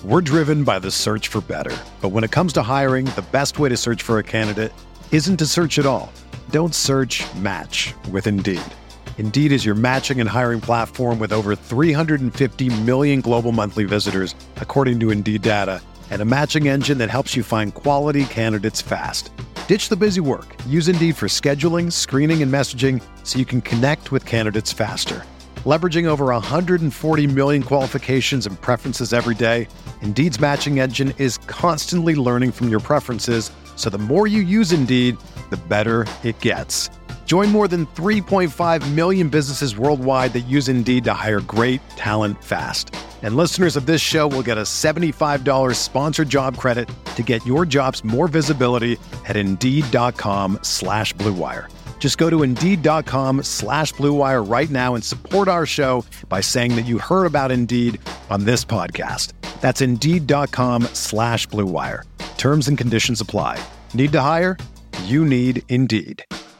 We're driven by the search for better. But when it comes to hiring, the best way to search for a candidate isn't to search at all. Don't search, match with Indeed. Indeed is your matching and hiring platform with over 350 million global monthly visitors, according to Indeed data, and a matching engine that helps you find quality candidates fast. Ditch the busy work. Use Indeed for scheduling, screening, and messaging so you can connect with candidates faster. Leveraging over 140 million qualifications and preferences every day, Indeed's matching engine is constantly learning from your preferences, so the more you use Indeed, the better it gets. Join more than 3.5 million businesses worldwide that use Indeed to hire great talent fast. And listeners of this show will get a $75 sponsored job credit to get your jobs more visibility at Indeed.com/Blue Wire. Just go to Indeed.com/Blue Wire right now and support our show by saying that you heard about Indeed on this podcast. That's Indeed.com/Blue Wire. Terms and conditions apply. Need to hire? You need Indeed.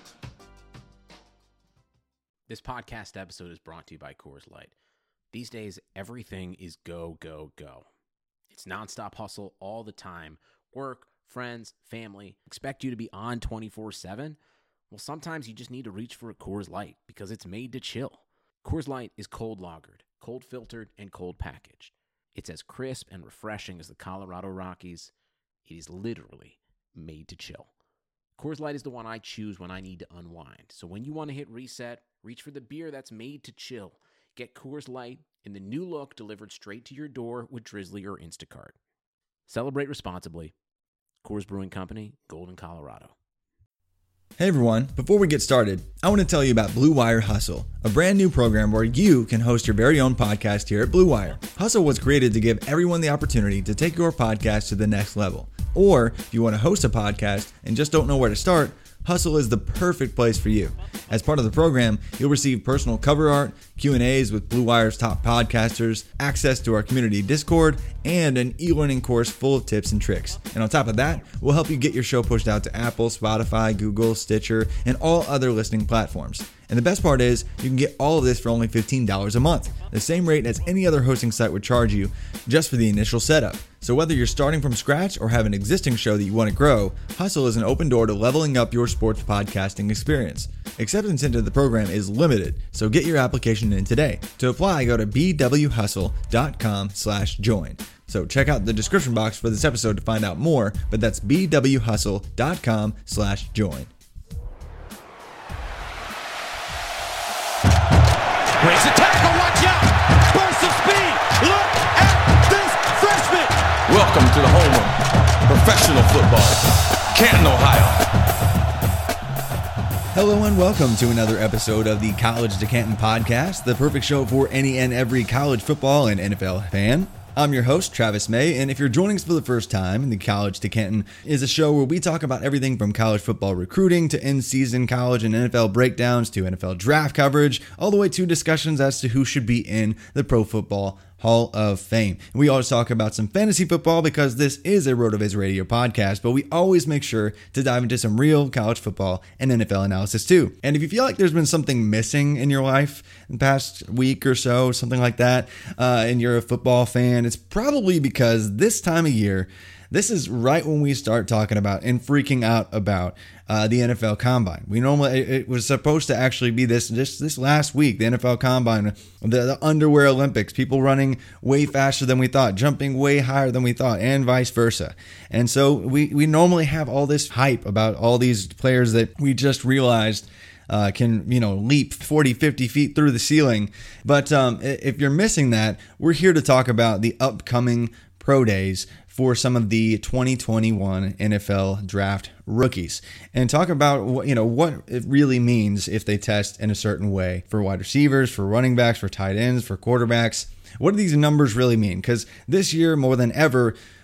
This podcast episode is brought to you by Coors Light. These days, everything is go, go, go. It's nonstop hustle all the time. Work, friends, family, expect you to be on 24/7. Well, sometimes you just need to reach for a Coors Light because it's made to chill. Coors Light is cold lagered, cold filtered, and cold packaged. It's as crisp and refreshing as the Colorado Rockies. It is literally made to chill. Coors Light is the one I choose when I need to unwind. So when you want to hit reset, reach for the beer that's made to chill. Get Coors Light in the new look delivered straight to your door with Drizzly or Instacart. Celebrate responsibly. Coors Brewing Company, Golden, Colorado. Hey everyone, before we get started, I want to tell you about Blue Wire Hustle, a brand new program where you can host your very own podcast here at Blue Wire. Hustle was created to give everyone the opportunity to take your podcast to the next level. Or if you want to host a podcast and just don't know where to start, Hustle is the perfect place for you. As part of the program, you'll receive personal cover art, Q&As with Blue Wire's top podcasters, access to our community Discord, and an e-learning course full of tips and tricks. And on top of that, we'll help you get your show pushed out to Apple, Spotify, Google, Stitcher, and all other listening platforms. And the best part is, you can get all of this for only $15 a month, the same rate as any other hosting site would charge you just for the initial setup. So whether you're starting from scratch or have an existing show that you want to grow, Hustle is an open door to leveling up your sports podcasting experience. Acceptance into the program is limited, so get your application in today. To apply, go to bwhustle.com/join. So check out the description box for this episode to find out more, but that's bwhustle.com/join. Breaks a tackle, watch out! Burst of speed! Look at this freshman! Welcome to the home of professional football, Canton, Ohio. Hello and welcome to another episode of the College to Canton podcast, the perfect show for any and every college football and NFL fan. I'm your host, Travis May, and if you're joining us for the first time, the College to Canton is a show where we talk about everything from college football recruiting to in-season college and NFL breakdowns to NFL draft coverage, all the way to discussions as to who should be in the Pro Football Hall of Fame. We always talk about some fantasy football because this is a RotoViz Radio podcast, but we always make sure to dive into some real college football and NFL analysis too. And if you feel like there's been something missing in your life in the past week or so, something like that, and you're a football fan, it's probably because this time of year, this is right when we start talking about and freaking out about the NFL Combine. It was supposed to actually be this last week, the NFL Combine, the Underwear Olympics, people running way faster than we thought, jumping way higher than we thought, and vice versa. And so we normally have all this hype about all these players that we just realized can leap 40, 50 feet through the ceiling. But if you're missing that, we're here to talk about the upcoming pro days for some of the 2021 NFL draft rookies and talk about what it really means if they test in a certain way for wide receivers, for running backs, for tight ends, for quarterbacks. What do these numbers really mean? Because this year, more than ever,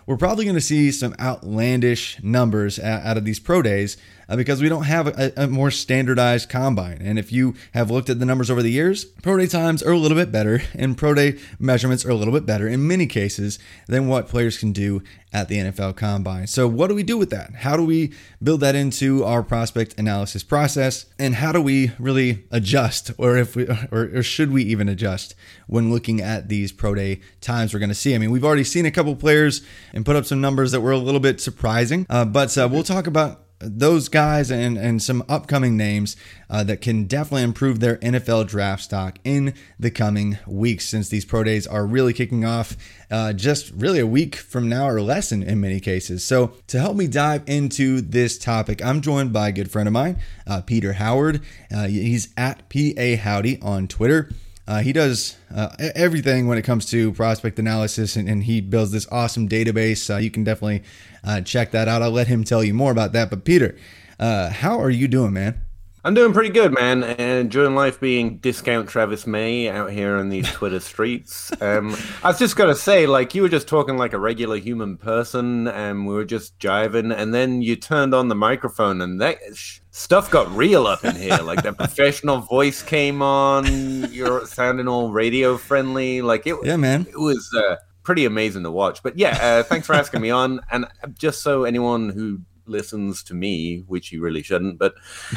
we're probably going to see some outlandish numbers out of these pro days because we don't have a more standardized combine. And if you have looked at the numbers over the years, pro day times are a little bit better and pro day measurements are a little bit better in many cases than what players can do at the NFL Combine. So what do we do with that? How do we build that into our prospect analysis process? And how do we really adjust, or should we even adjust when looking at these pro day times we're going to see? I mean, we've already seen a couple players and put up some numbers that were a little bit surprising, but we'll talk about those guys and some upcoming names that can definitely improve their NFL draft stock in the coming weeks, since these pro days are really kicking off just really a week from now or less in many cases. So to help me dive into this topic, I'm joined by a good friend of mine, Peter Howard. He's at PA Howdy on Twitter. He does everything when it comes to prospect analysis, and he builds this awesome database. You can definitely check that out. I'll let him tell you more about that. But Peter, how are you doing, man? I'm doing pretty good, man. Enjoying life being discount Travis May out here on these Twitter streets. I was just going to say, like, you were just talking like a regular human person, and we were just jiving, and then you turned on the microphone, and that stuff got real up in here. Like, the professional voice came on. You're sounding all radio friendly. Like, yeah, man. It was pretty amazing to watch. But yeah, thanks for asking me on. And just so anyone who listens to me, which you really shouldn't, but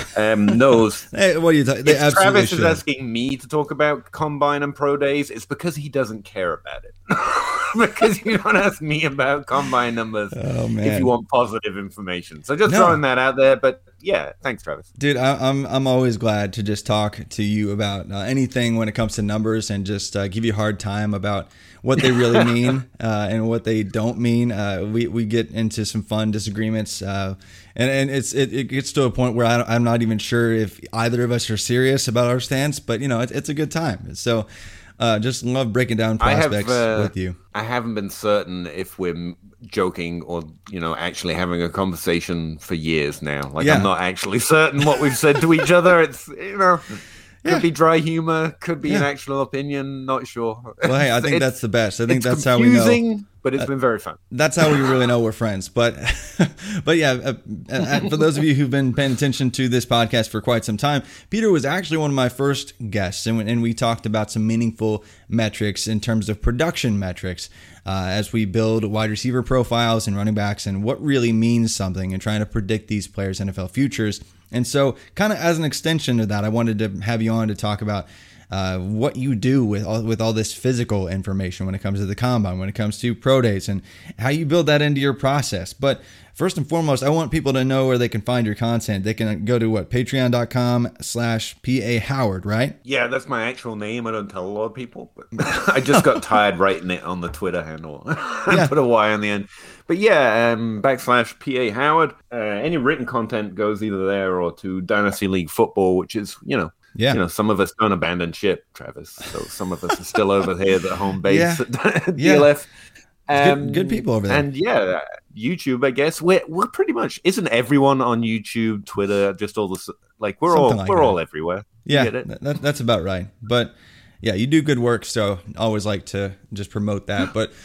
knows. Hey, what are you talking? If Travis is asking me to talk about Combine and Pro Days, it's because he doesn't care about it. Because you don't ask me about Combine numbers if you want positive information. So just throwing that out there. But yeah, thanks, Travis. Dude, I'm always glad to just talk to you about anything when it comes to numbers, and just give you a hard time about what they really mean and what they don't mean. We get into some fun disagreements, and it gets to a point where I'm not even sure if either of us are serious about our stance, but it's a good time. So just love breaking down prospects with you. I haven't been certain if we're joking or actually having a conversation for years now. Like, I'm not actually certain what we've said to each other. It's could be dry humor, could be an actual opinion, not sure. Well, hey, I think that's the best. I think that's how we know. But it's been very fun. That's how we really know we're friends. But yeah, for those of you who've been paying attention to this podcast for quite some time, Peter was actually one of my first guests, and we talked about some meaningful metrics in terms of production metrics as we build wide receiver profiles and running backs, and what really means something, and trying to predict these players' NFL futures. And so, kind of as an extension of that, I wanted to have you on to talk about what you do with all this physical information when it comes to the Combine, when it comes to pro days, and how you build that into your process. But first and foremost, I want people to know where they can find your content. They can go to patreon.com/PA Howard, right? Yeah, that's my actual name. I don't tell a lot of people, but I just got tired writing it on the Twitter handle. I put a Y on the end. But yeah, /PA Howard. Any written content goes either there or to Dynasty League Football, which is, some of us don't abandon ship, Travis. So some of us are still over here at home base at DLF. Good people over there. And yeah, YouTube, I guess. We're pretty much, isn't everyone on YouTube, Twitter, just all the, like, we're all everywhere. Yeah, that's about right. But yeah, you do good work, so I always like to just promote that. But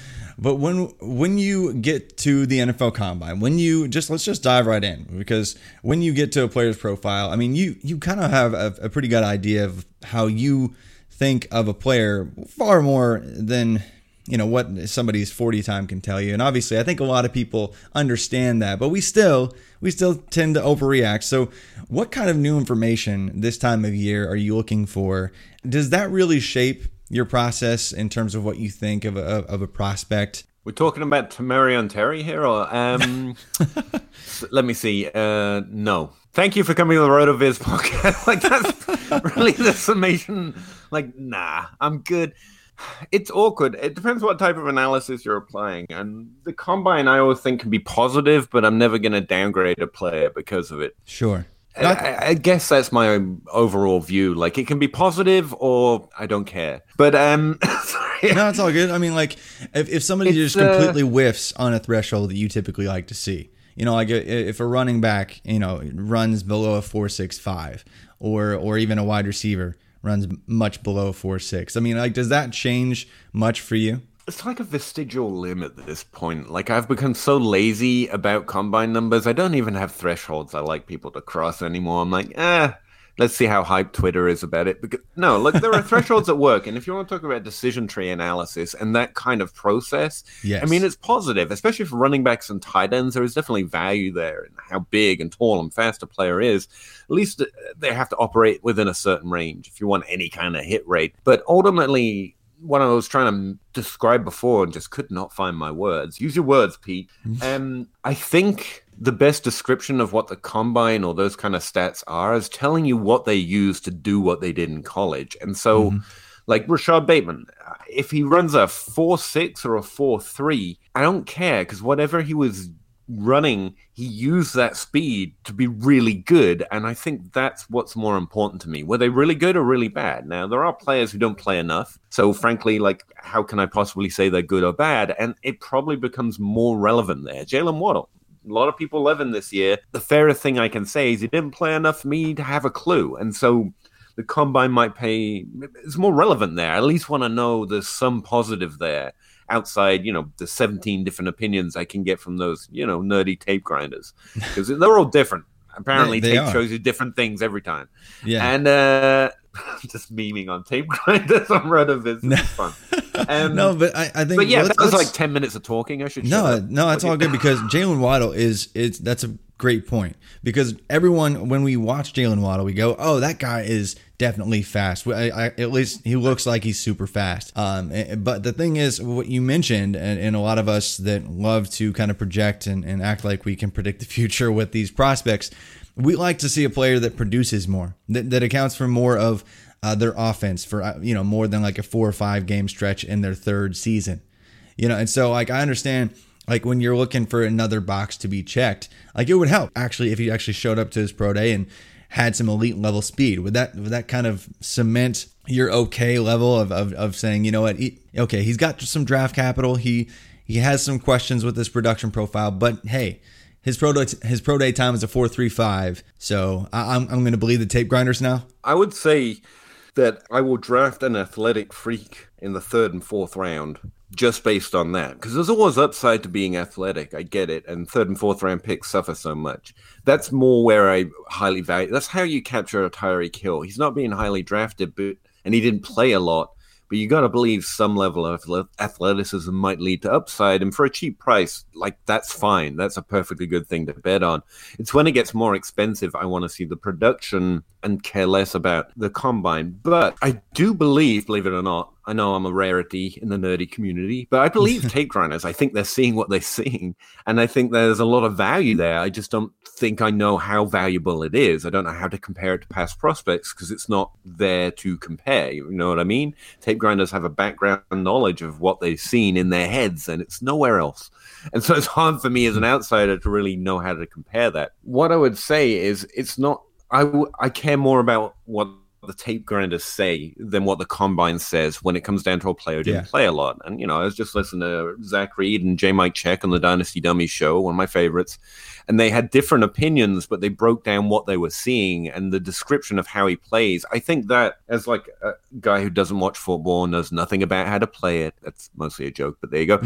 when you get to the NFL Combine, let's just dive right in, because when you get to a player's profile, I mean, you kind of have a pretty good idea of how you think of a player, far more than what somebody's 40 time can tell you. And obviously, I think a lot of people understand that, but we still tend to overreact. So what kind of new information this time of year are you looking for? Does that really shape your process in terms of what you think of a prospect? We're talking about Tamarion Terry here, or let me see. No, thank you for coming to the RotoViz podcast. Like, that's really the summation. Like, nah, I'm good. It's awkward. It depends what type of analysis you're applying. And the Combine, I always think, can be positive, but I'm never going to downgrade a player because of it. Sure. I guess that's my overall view. Like, it can be positive or I don't care. But sorry. No, it's all good. I mean, like, if somebody just completely whiffs on a threshold that you typically like to see, like if a running back, runs below a 4.65, or even a wide receiver runs much below 4.6. I mean, like, does that change much for you? It's like a vestigial limb at this point. Like, I've become so lazy about combine numbers. I don't even have thresholds I like people to cross anymore. I'm like, let's see how hyped Twitter is about it. Because, no, look, there are thresholds at work. And if you want to talk about decision tree analysis and that kind of process, yes. I mean, it's positive, especially for running backs and tight ends. There is definitely value there in how big and tall and fast a player is. At least they have to operate within a certain range if you want any kind of hit rate. But ultimately, what I was trying to describe before and just could not find my words. Use your words, Pete. I think the best description of what the combine or those kind of stats are is telling you what they use to do what they did in college. And so, like Rashad Bateman, if he runs a 4.6 or a 4.3, I don't care, because whatever he was running, he used that speed to be really good. And I think that's what's more important to me. Were they really good or really bad? Now, there are players who don't play enough. So frankly, like, how can I possibly say they're good or bad? And it probably becomes more relevant there. Jalen Waddle. A lot of people love him this year. The fairest thing I can say is he didn't play enough for me to have a clue. And so the combine might pay, it's more relevant there. I at least want to know there's some positive there outside, the 17 different opinions I can get from those, nerdy tape grinders. Because they're all different. Apparently, they tape are. shows you different things every time. Yeah. And just memeing on tape grinders on Reddit is fun. No, but I think. But yeah, that was like 10 minutes of talking. I should. No, that's all good, because Jalen Waddle that's a great point, because everyone, when we watch Jalen Waddle, we go, oh, that guy is definitely fast. At least he looks like he's super fast. But the thing is, what you mentioned, and a lot of us that love to kind of project and act like we can predict the future with these prospects, we like to see a player that produces more, that accounts for more of their offense for, more than like a 4 or 5 game stretch in their third season. And so, like, I understand, like, when you're looking for another box to be checked, like, it would help actually if he actually showed up to his pro day and had some elite level speed. Would that kind of cement your okay level of saying, you know what, he's got some draft capital, he has some questions with his production profile, but hey, his pro day time is a 4.35, so I'm going to believe the tape grinders now. I would say that I will draft an athletic freak in the 3rd and 4th round just based on that, because there's always upside to being athletic. I get it, and 3rd and 4th round picks suffer so much. That's more where I highly value. That's how you capture a Tyreek Hill. He's not being highly drafted, and he didn't play a lot. But you got to believe some level of athleticism might lead to upside. And for a cheap price, like, that's fine. That's a perfectly good thing to bet on. It's when it gets more expensive, I want to see the production and care less about the combine. But I do believe it or not, I know I'm a rarity in the nerdy community, but I believe tape grinders. I think they're seeing what they're seeing. And I think there's a lot of value there. I just don't think I know how valuable it is. I don't know how to compare it to past prospects because it's not there to compare. You know what I mean? Tape grinders have a background knowledge of what they've seen in their heads, and it's nowhere else. And so it's hard for me as an outsider to really know how to compare that. What I would say is it's not, I care more about what the tape grinders say than what the combine says when it comes down to a player who didn't play a lot. And, I was just listening to Zach Reed and J. Mike Check on the Dynasty Dummies show, one of my favorites, and they had different opinions, but they broke down what they were seeing and the description of how he plays. I think that, as like a guy who doesn't watch football and knows nothing about how to play it, that's mostly a joke, but there you go.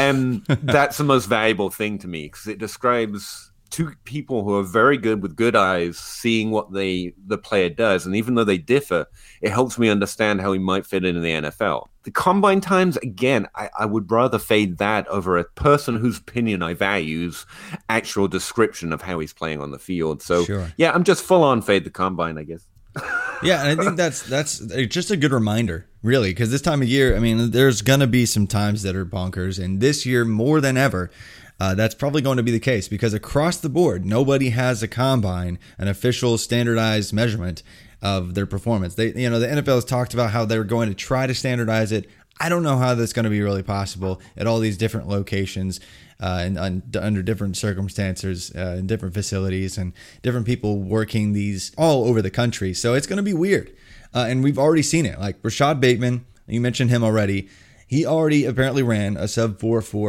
That's the most valuable thing to me, because it describes two people who are very good with good eyes, seeing what the player does. And even though they differ, it helps me understand how he might fit into the NFL. The combine times, again, I would rather fade that over a person whose opinion I value's actual description of how he's playing on the field. So, yeah, I'm just full on fade the combine, I guess. Yeah, and I think that's just a good reminder, really, because this time of year, I mean, there's going to be some times that are bonkers. And this year, more than ever, that's probably going to be the case, because across the board, nobody has a combine, an official standardized measurement of their performance. The NFL has talked about how they're going to try to standardize it. I don't know how that's going to be really possible at all these different locations and under different circumstances, in different facilities, and different people working these all over the country. So it's going to be weird. And we've already seen it. Like Rashad Bateman, you mentioned him already. He already apparently ran a sub 4.4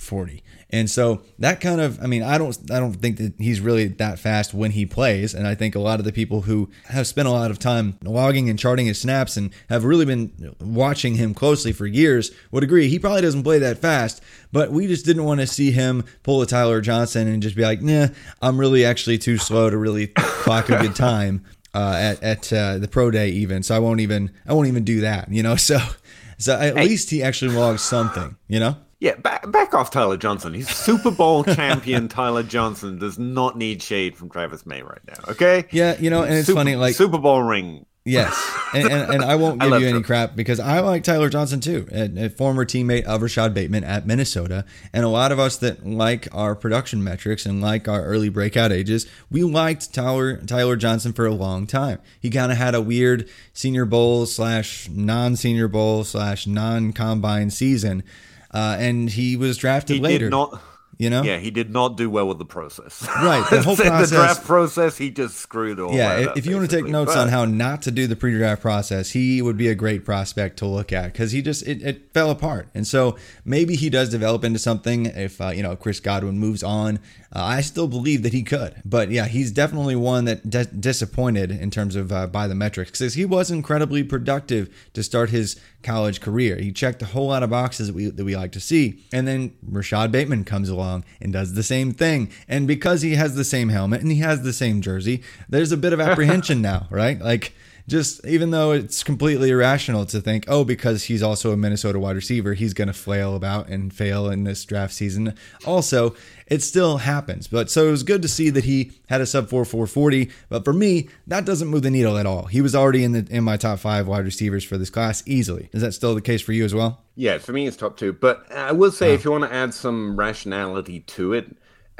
40. And so that kind of, I mean, I don't think that he's really that fast when he plays. And I think a lot of the people who have spent a lot of time logging and charting his snaps and have really been watching him clousely for years would agree he probably doesn't play that fast. But we just didn't want to see him pull a Tyler Johnson and just be like, nah, I'm really actually too slow to really clock a good time at the pro day even. So I won't even do that, you know. So at least he actually logs something, you know. Yeah, back off Tyler Johnson. He's Super Bowl champion. Tyler Johnson does not need shade from Travis May right now, okay? Yeah, you know, and it's funny, like Super Bowl ring. Yes, and I won't give you any crap because I like Tyler Johnson too, a former teammate of Rashad Bateman at Minnesota, and a lot of us that like our production metrics and like our early breakout ages, we liked Tyler Johnson for a long time. He kind of had a weird Senior Bowl / non-Senior Bowl / non-combine season. And he was drafted later. You know? Yeah, he did not do well with the process. Right, the whole process. The draft process, he just screwed all that up. If you want to take notes on how not to do the pre-draft process, he would be a great prospect to look at because he just, it fell apart. And so maybe he does develop into something if, Chris Godwin moves on. I still believe that he could. But yeah, he's definitely one that disappointed in terms of by the metrics because he was incredibly productive to start his college career. He checked a whole lot of boxes that we like to see. And then Rashad Bateman comes along and does the same thing. And because he has the same helmet and he has the same jersey, there's a bit of apprehension now, right? Like, just even though it's completely irrational to think, oh, because he's also a Minnesota wide receiver, he's going to flail about and fail in this draft season. Also, it still happens. But so it was good to see that he had a sub 4.40. But for me, that doesn't move the needle at all. He was already in my top 5 wide receivers for this class easily. Is that still the case for you as well? Yeah, for me, it's top 2. But I will say, if you want to add some rationality to it,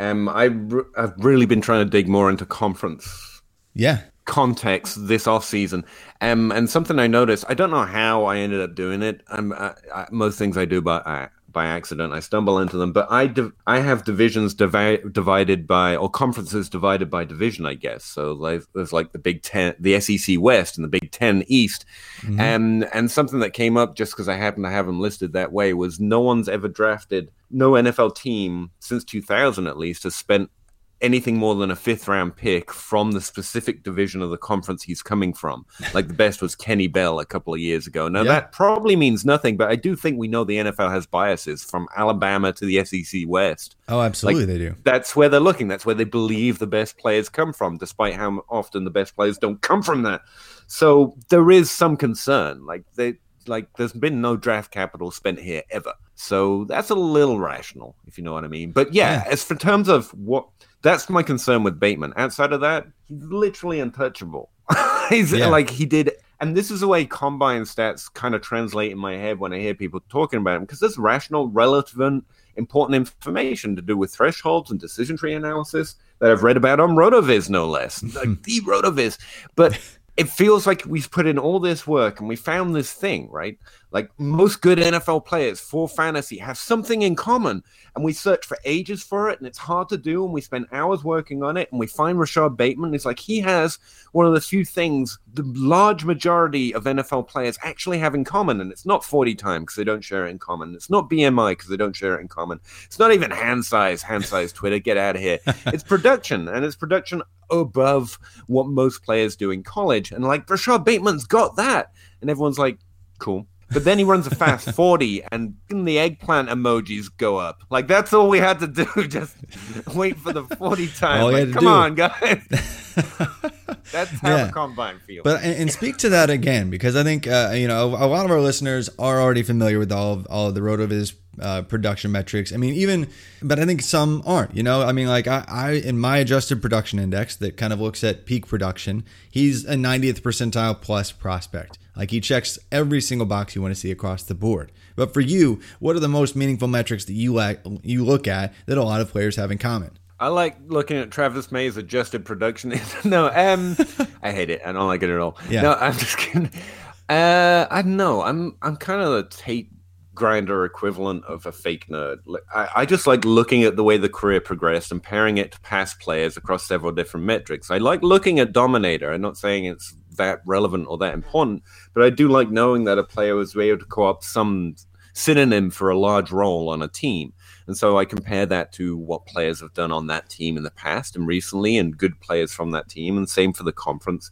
I've really been trying to dig more into conference. Yeah. Context this off season, and something I noticed. I don't know how I ended up doing it. Most things I do by accident. I stumble into them, but I have divisions divided by, or conferences divided by division, I guess. So there's like the Big Ten, the SEC West, and the Big Ten East. Mm-hmm. And something that came up just because I happen to have them listed that way was no NFL team since 2000 at least has spent anything more than a 5th round pick from the specific division of the conference he's coming from. Like the best was Kenny Bell a couple of years ago. Now that probably means nothing, but I do think we know the NFL has biases from Alabama to the SEC West. Oh, absolutely. They do. That's where they're looking. That's where they believe the best players come from, despite how often the best players don't come from that. So there is some concern. There's been no draft capital spent here ever. So that's a little rational, if you know what I mean. But yeah. As for terms of what, that's my concern with Bateman. Outside of that, he's literally untouchable. He did. And this is the way combine stats kind of translate in my head when I hear people talking about him, because there's rational, relevant, important information to do with thresholds and decision tree analysis that I've read about on RotoViz, no less. Like the RotoViz. But it feels like we've put in all this work and we found this thing, right? Like most good NFL players for fantasy have something in common, and we search for ages for it, and it's hard to do, and we spend hours working on it, and we find Rashad Bateman. It's like he has one of the few things the large majority of NFL players actually have in common, and it's not 40 time because they don't share it in common. It's not BMI because they don't share it in common. It's not even hand size Twitter, get out of here. It's production, and it's production above what most players do in college. And like Rashad Bateman's got that, and everyone's like, cool. But then he runs a fast 40 and the eggplant emojis go up. Like, that's all we had to do. Just wait for the 40 time. Like, come on, guys. That's how the combine feels. But and speak to that again, because I think, a lot of our listeners are already familiar with all of the RotoViz production metrics. I mean, but I think some aren't, I mean, like I in my adjusted production index that kind of looks at peak production, he's a 90th percentile plus prospect. Like he checks every single box you want to see across the board. But for you, what are the most meaningful metrics that you look at that a lot of players have in common? I like looking at Travis May's adjusted production. No, I hate it. I don't like it at all. Yeah. No, I'm just kidding. I don't know. I'm kind of the tape grinder equivalent of a fake nerd. I just like looking at the way the career progressed and pairing it to past players across several different metrics. I like looking at Dominator. I'm not saying it's that relevant or that important, but I do like knowing that a player was able to co-opt some synonym for a large role on a team. And so I compare that to what players have done on that team in the past and recently, and good players from that team, and same for the conference.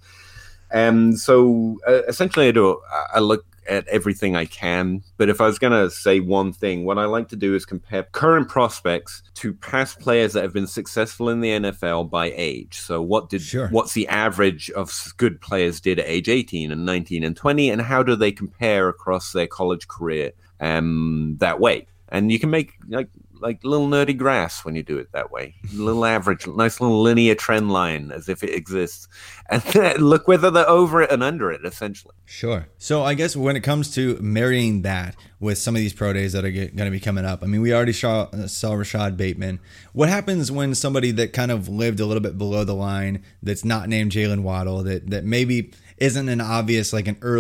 So essentially I look at everything I can. But if I was going to say one thing, what I like to do is compare current prospects to past players that have been successful in the NFL by age. So what's the average of good players did at age 18 and 19 and 20, and how do they compare across their college career that way? And you can make like little nerdy graphs when you do it that way. A little average, nice little linear trend line as if it exists. And look whether they're over it and under it, essentially. Sure. So I guess when it comes to marrying that with some of these pro days that are going to be coming up, I mean, we already saw Rashad Bateman. What happens when somebody that kind of lived a little bit below the line, that's not named Jalen Waddle, that maybe isn't an obvious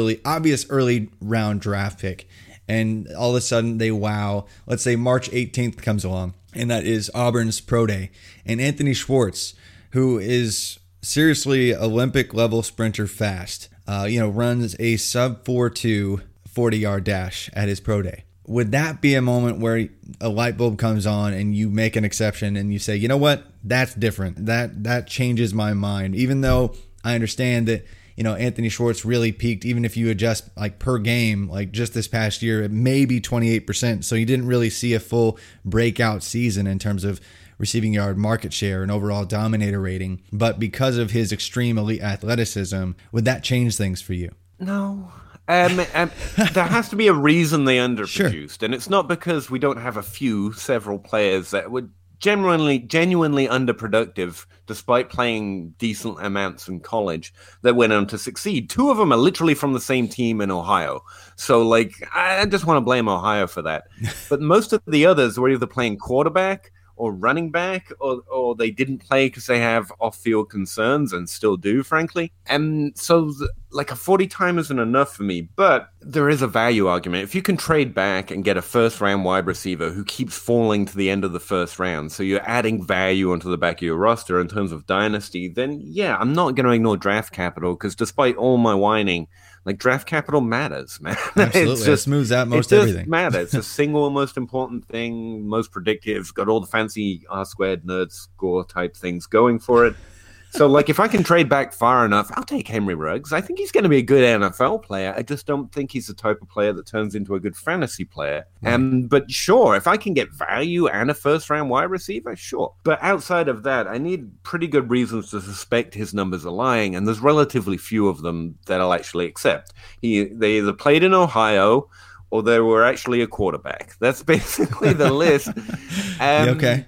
early round draft pick, and all of a sudden they wow, let's say March 18th comes along, and that is Auburn's pro day. And Anthony Schwartz, who is seriously Olympic level sprinter fast, runs a sub 4.2 40-yard dash at his pro day. Would that be a moment where a light bulb comes on and you make an exception and you say, you know what, that's different. That changes my mind, even though I understand that Anthony Schwartz really peaked, even if you adjust like per game, like just this past year, it may be 28%. So you didn't really see a full breakout season in terms of receiving yard market share and overall dominator rating. But because of his extreme elite athleticism, would that change things for you? No. There has to be a reason they underproduced. Sure. And it's not because we don't have several players that would genuinely underproductive despite playing decent amounts in college that went on to succeed. Two of them are literally from the same team in Ohio. So I just want to blame Ohio for that. But most of the others were either playing quarterback or running back, or they didn't play because they have off-field concerns and still do, frankly. And so a 40 time isn't enough for me, but there is a value argument. If you can trade back and get a first-round wide receiver who keeps falling to the end of the first round, so you're adding value onto the back of your roster in terms of dynasty, then yeah, I'm not going to ignore draft capital, because despite all my whining, draft capital matters, man. Absolutely. It smooths out most everything. It matters. It's the single most important thing, most predictive, got all the fancy R-squared nerd score type things going for it. So, if I can trade back far enough, I'll take Henry Ruggs. I think he's going to be a good NFL player. I just don't think he's the type of player that turns into a good fantasy player. But sure, if I can get value and a first-round wide receiver, sure. But outside of that, I need pretty good reasons to suspect his numbers are lying, and there's relatively few of them that I'll actually accept. They either played in Ohio, or they were actually a quarterback. That's basically the list. Okay.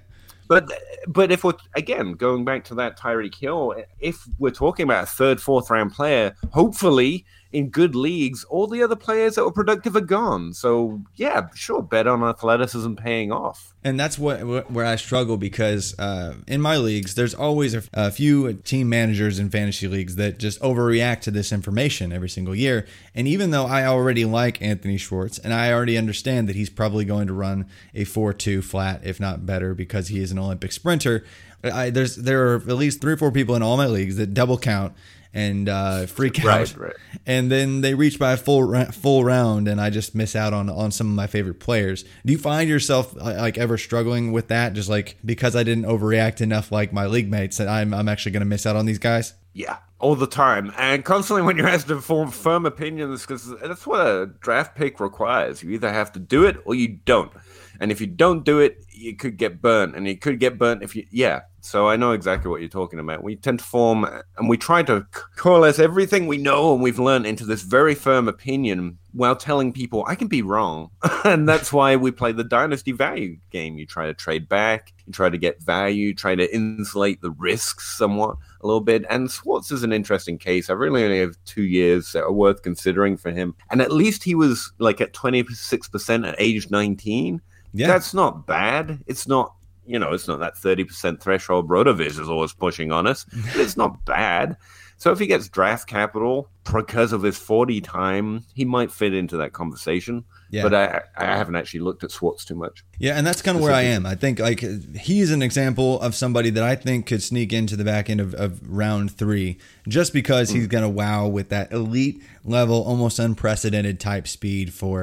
But if we're, again, going back to that Tyreek Hill, if we're talking about a third, fourth round player, hopefully in good leagues, all the other players that were productive are gone. So yeah, sure, bet on athleticism paying off. And that's where I struggle, because in my leagues, there's always a few team managers in fantasy leagues that just overreact to this information every single year. And even though I already like Anthony Schwartz, and I already understand that he's probably going to run a 4.2 flat, if not better, because he is an Olympic sprinter, there are at least 3 or 4 people in all my leagues that double count and freak out, right. And then they reach by a full round, and I just miss out on some of my favorite players. Do you find yourself ever struggling with that, just because I didn't overreact enough like my league mates, that I'm actually going to miss out on these guys? Yeah, all the time, and constantly when you're asked to form firm opinions, because that's what a draft pick requires. You either have to do it or you don't. And if you don't do it, you could get burnt, and you could get burnt if you, So I know exactly what you're talking about. We tend to form, and we try to coalesce everything we know and we've learned into this very firm opinion while telling people, I can be wrong. And that's why we play the dynasty value game. You try to trade back, you try to get value, try to insulate the risks somewhat a little bit. And Schwartz is an interesting case. I really only have 2 years that are worth considering for him. And at least he was at 26% at age 19. Yeah. That's not bad. It's not, it's not that 30% threshold RotoViz is always pushing on us, but it's not bad. So if he gets draft capital because of his 40 time, he might fit into that conversation. Yeah. But I haven't actually looked at Schwartz too much. Yeah, and that's kind of where I am. I think he's an example of somebody that I think could sneak into the back end of round 3, just because he's going to wow with that elite level, almost unprecedented type speed for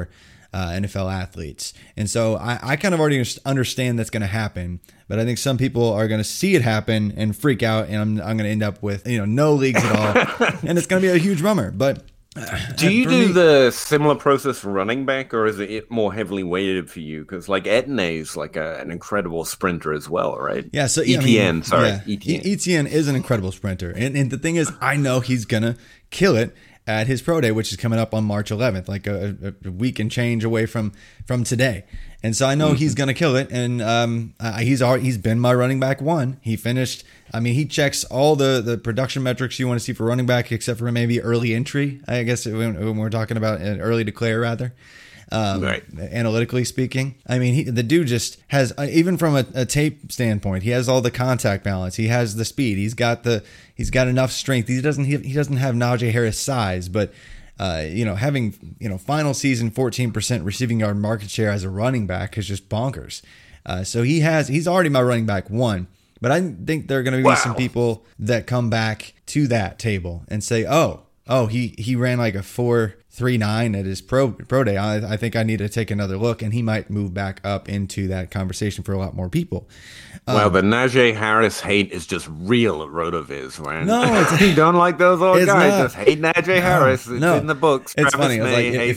NFL athletes. And so I kind of already understand that's going to happen, but I think some people are going to see it happen and freak out, and I'm going to end up with, no leagues at all. And it's going to be a huge bummer. But do you do the similar process for running back, or is it more heavily weighted for you? Because like Etienne's like an incredible sprinter as well, right? Yeah. So Etienne. Etienne is an incredible sprinter, and the thing is, I know he's gonna kill it at his pro day, which is coming up on March 11th, like a week and change away from today. And so I know he's going to kill it. And he's been my running back one. He finished, he checks all the production metrics you want to see for running back, except for maybe early entry, I guess, when we're talking about early declare, rather. Right. Analytically speaking, the dude just has, even from a tape standpoint, he has all the contact balance. He has the speed. He's got enough strength. He doesn't have Najee Harris size, but having final season 14% receiving yard market share as a running back is just bonkers. So he's already my running back one. But I think there are going to be some people that come back to that table and say, oh, he ran like a 4.39 at his pro day. I think I need to take another look, and he might move back up into that conversation for a lot more people. Well, the Najee Harris hate is just real at RotoViz, man. No, you don't like those old guys. Just hate Najee Harris. It's in the books. It's funny. If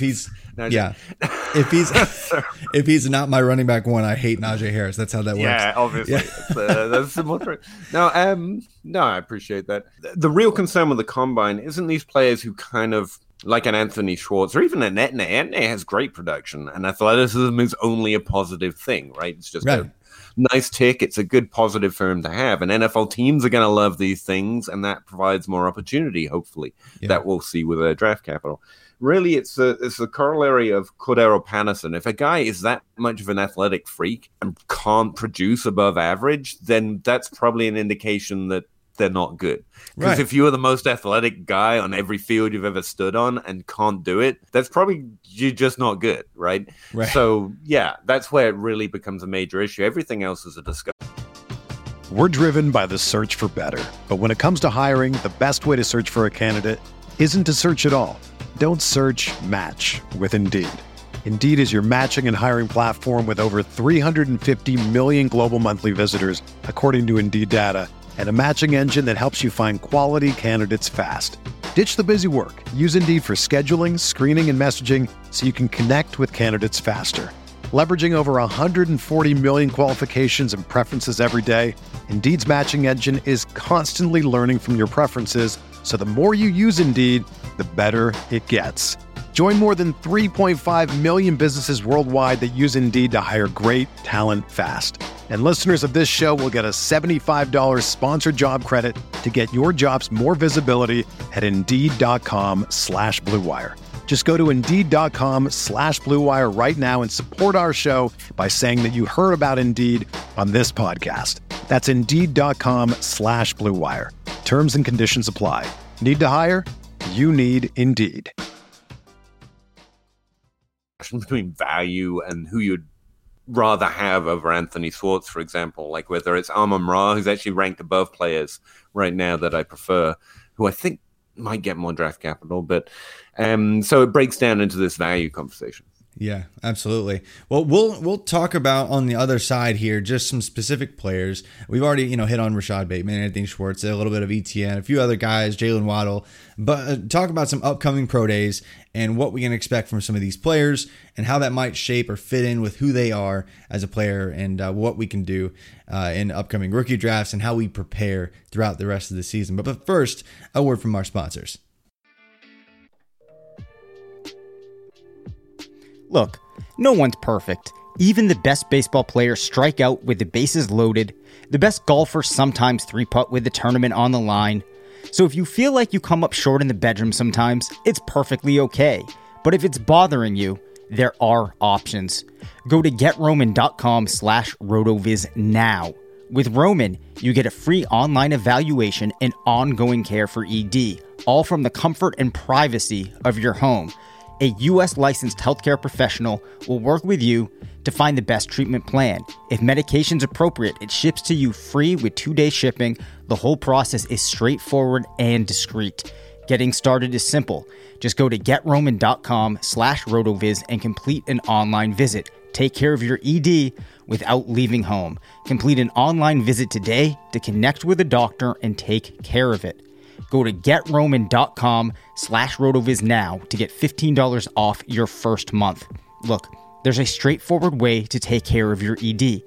he's not my running back one, I hate Najee Harris. That's how that works. Yeah, obviously. Yeah. That's similar. No, I appreciate that. The real concern with the combine isn't these players who kind of, like an Anthony Schwartz or even an Etienne. Etienne has great production, and athleticism is only a positive thing, right? It's just a nice tick. It's a good positive for him to have, and NFL teams are going to love these things, and that provides more opportunity, hopefully, that we'll see with their draft capital. Really, it's a corollary of Cordero Patterson. If a guy is that much of an athletic freak and can't produce above average, then that's probably an indication that they're not good. Because if you're the most athletic guy on every field you've ever stood on and can't do it, that's probably you're just not good, right? So, yeah, that's where it really becomes a major issue. Everything else is a discussion. We're driven by the search for better. But when it comes to hiring, the best way to search for a candidate isn't to search at all. Don't search, match with Indeed. Indeed is your matching and hiring platform with over 350 million global monthly visitors, according to Indeed data, and a matching engine that helps you find quality candidates fast. Ditch the busy work. Use Indeed for scheduling, screening, and messaging so you can connect with candidates faster. Leveraging over 140 million qualifications and preferences every day, Indeed's matching engine is constantly learning from your preferences, so the more you use Indeed, the better it gets. Join more than 3.5 million businesses worldwide that use Indeed to hire great talent fast. And listeners of this show will get a $75 sponsored job credit to get your jobs more visibility at Indeed.com/Blue Wire. Just go to Indeed.com/Blue Wire right now and support our show by saying that you heard about Indeed on this podcast. That's Indeed.com/Blue Wire. Terms and conditions apply. Need to hire? You need Indeed. Between value and who you'd rather have over Anthony Schwartz, for example, like whether it's Amon-Ra, who's actually ranked above players right now that I prefer, who I think might get more draft capital, but so it breaks down into this value conversation. Yeah, absolutely. Well, we'll talk about on the other side here just some specific players. We've already hit on Rashad Bateman, Anthony Schwartz, a little bit of Etienne, a few other guys, Jalen Waddle, but talk about some upcoming pro days and what we can expect from some of these players and how that might shape or fit in with who they are as a player and what we can do in upcoming rookie drafts and how we prepare throughout the rest of the season. But first, a word from our sponsors. Look, no one's perfect. Even the best baseball players strike out with the bases loaded. The best golfers sometimes three-putt with the tournament on the line. So if you feel like you come up short in the bedroom sometimes, it's perfectly okay. But if it's bothering you, there are options. Go to GetRoman.com/RotoViz now. With Roman, you get a free online evaluation and ongoing care for ED, all from the comfort and privacy of your home. A U.S. licensed healthcare professional will work with you to find the best treatment plan. If medication's appropriate, it ships to you free with 2-day shipping. The whole process is straightforward and discreet. Getting started is simple. Just go to GetRoman.com/RotoViz and complete an online visit. Take care of your ED without leaving home. Complete an online visit today to connect with a doctor and take care of it. Go to GetRoman.com/RotoViz now to get $15 off your first month. Look, there's a straightforward way to take care of your ED.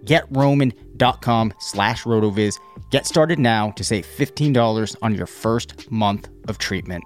GetRoman.com/RotoViz. Get started now to save $15 on your first month of treatment.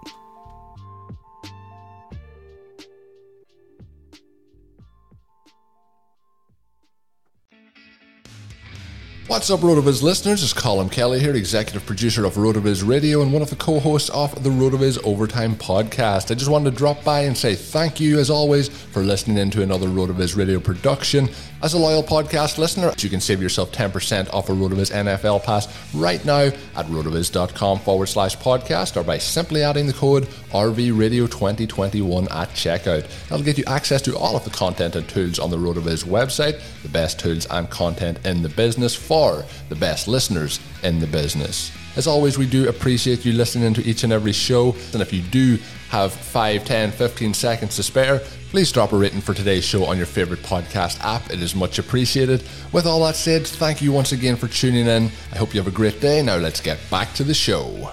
What's up, RotoViz listeners? It's Colin Kelly here, executive producer of RotoViz Radio and one of the co-hosts of the RotoViz Overtime podcast. I just wanted to drop by and say thank you, as always, for listening in to another RotoViz Radio production. As a loyal podcast listener, you can save yourself 10% off a RotoViz NFL pass right now at rotoviz.com/podcast or by simply adding the code RVRadio2021 at checkout. That'll get you access to all of the content and tools on the RotoViz website, the best tools and content in the business for the best listeners in the business. As always, we do appreciate you listening to each and every show, and if you do have 5, 10, 15 seconds to spare, please drop a rating for today's show on your favorite podcast app. It is much appreciated. With all that said, thank you once again for tuning in. I hope you have a great day. Now let's get back to the show.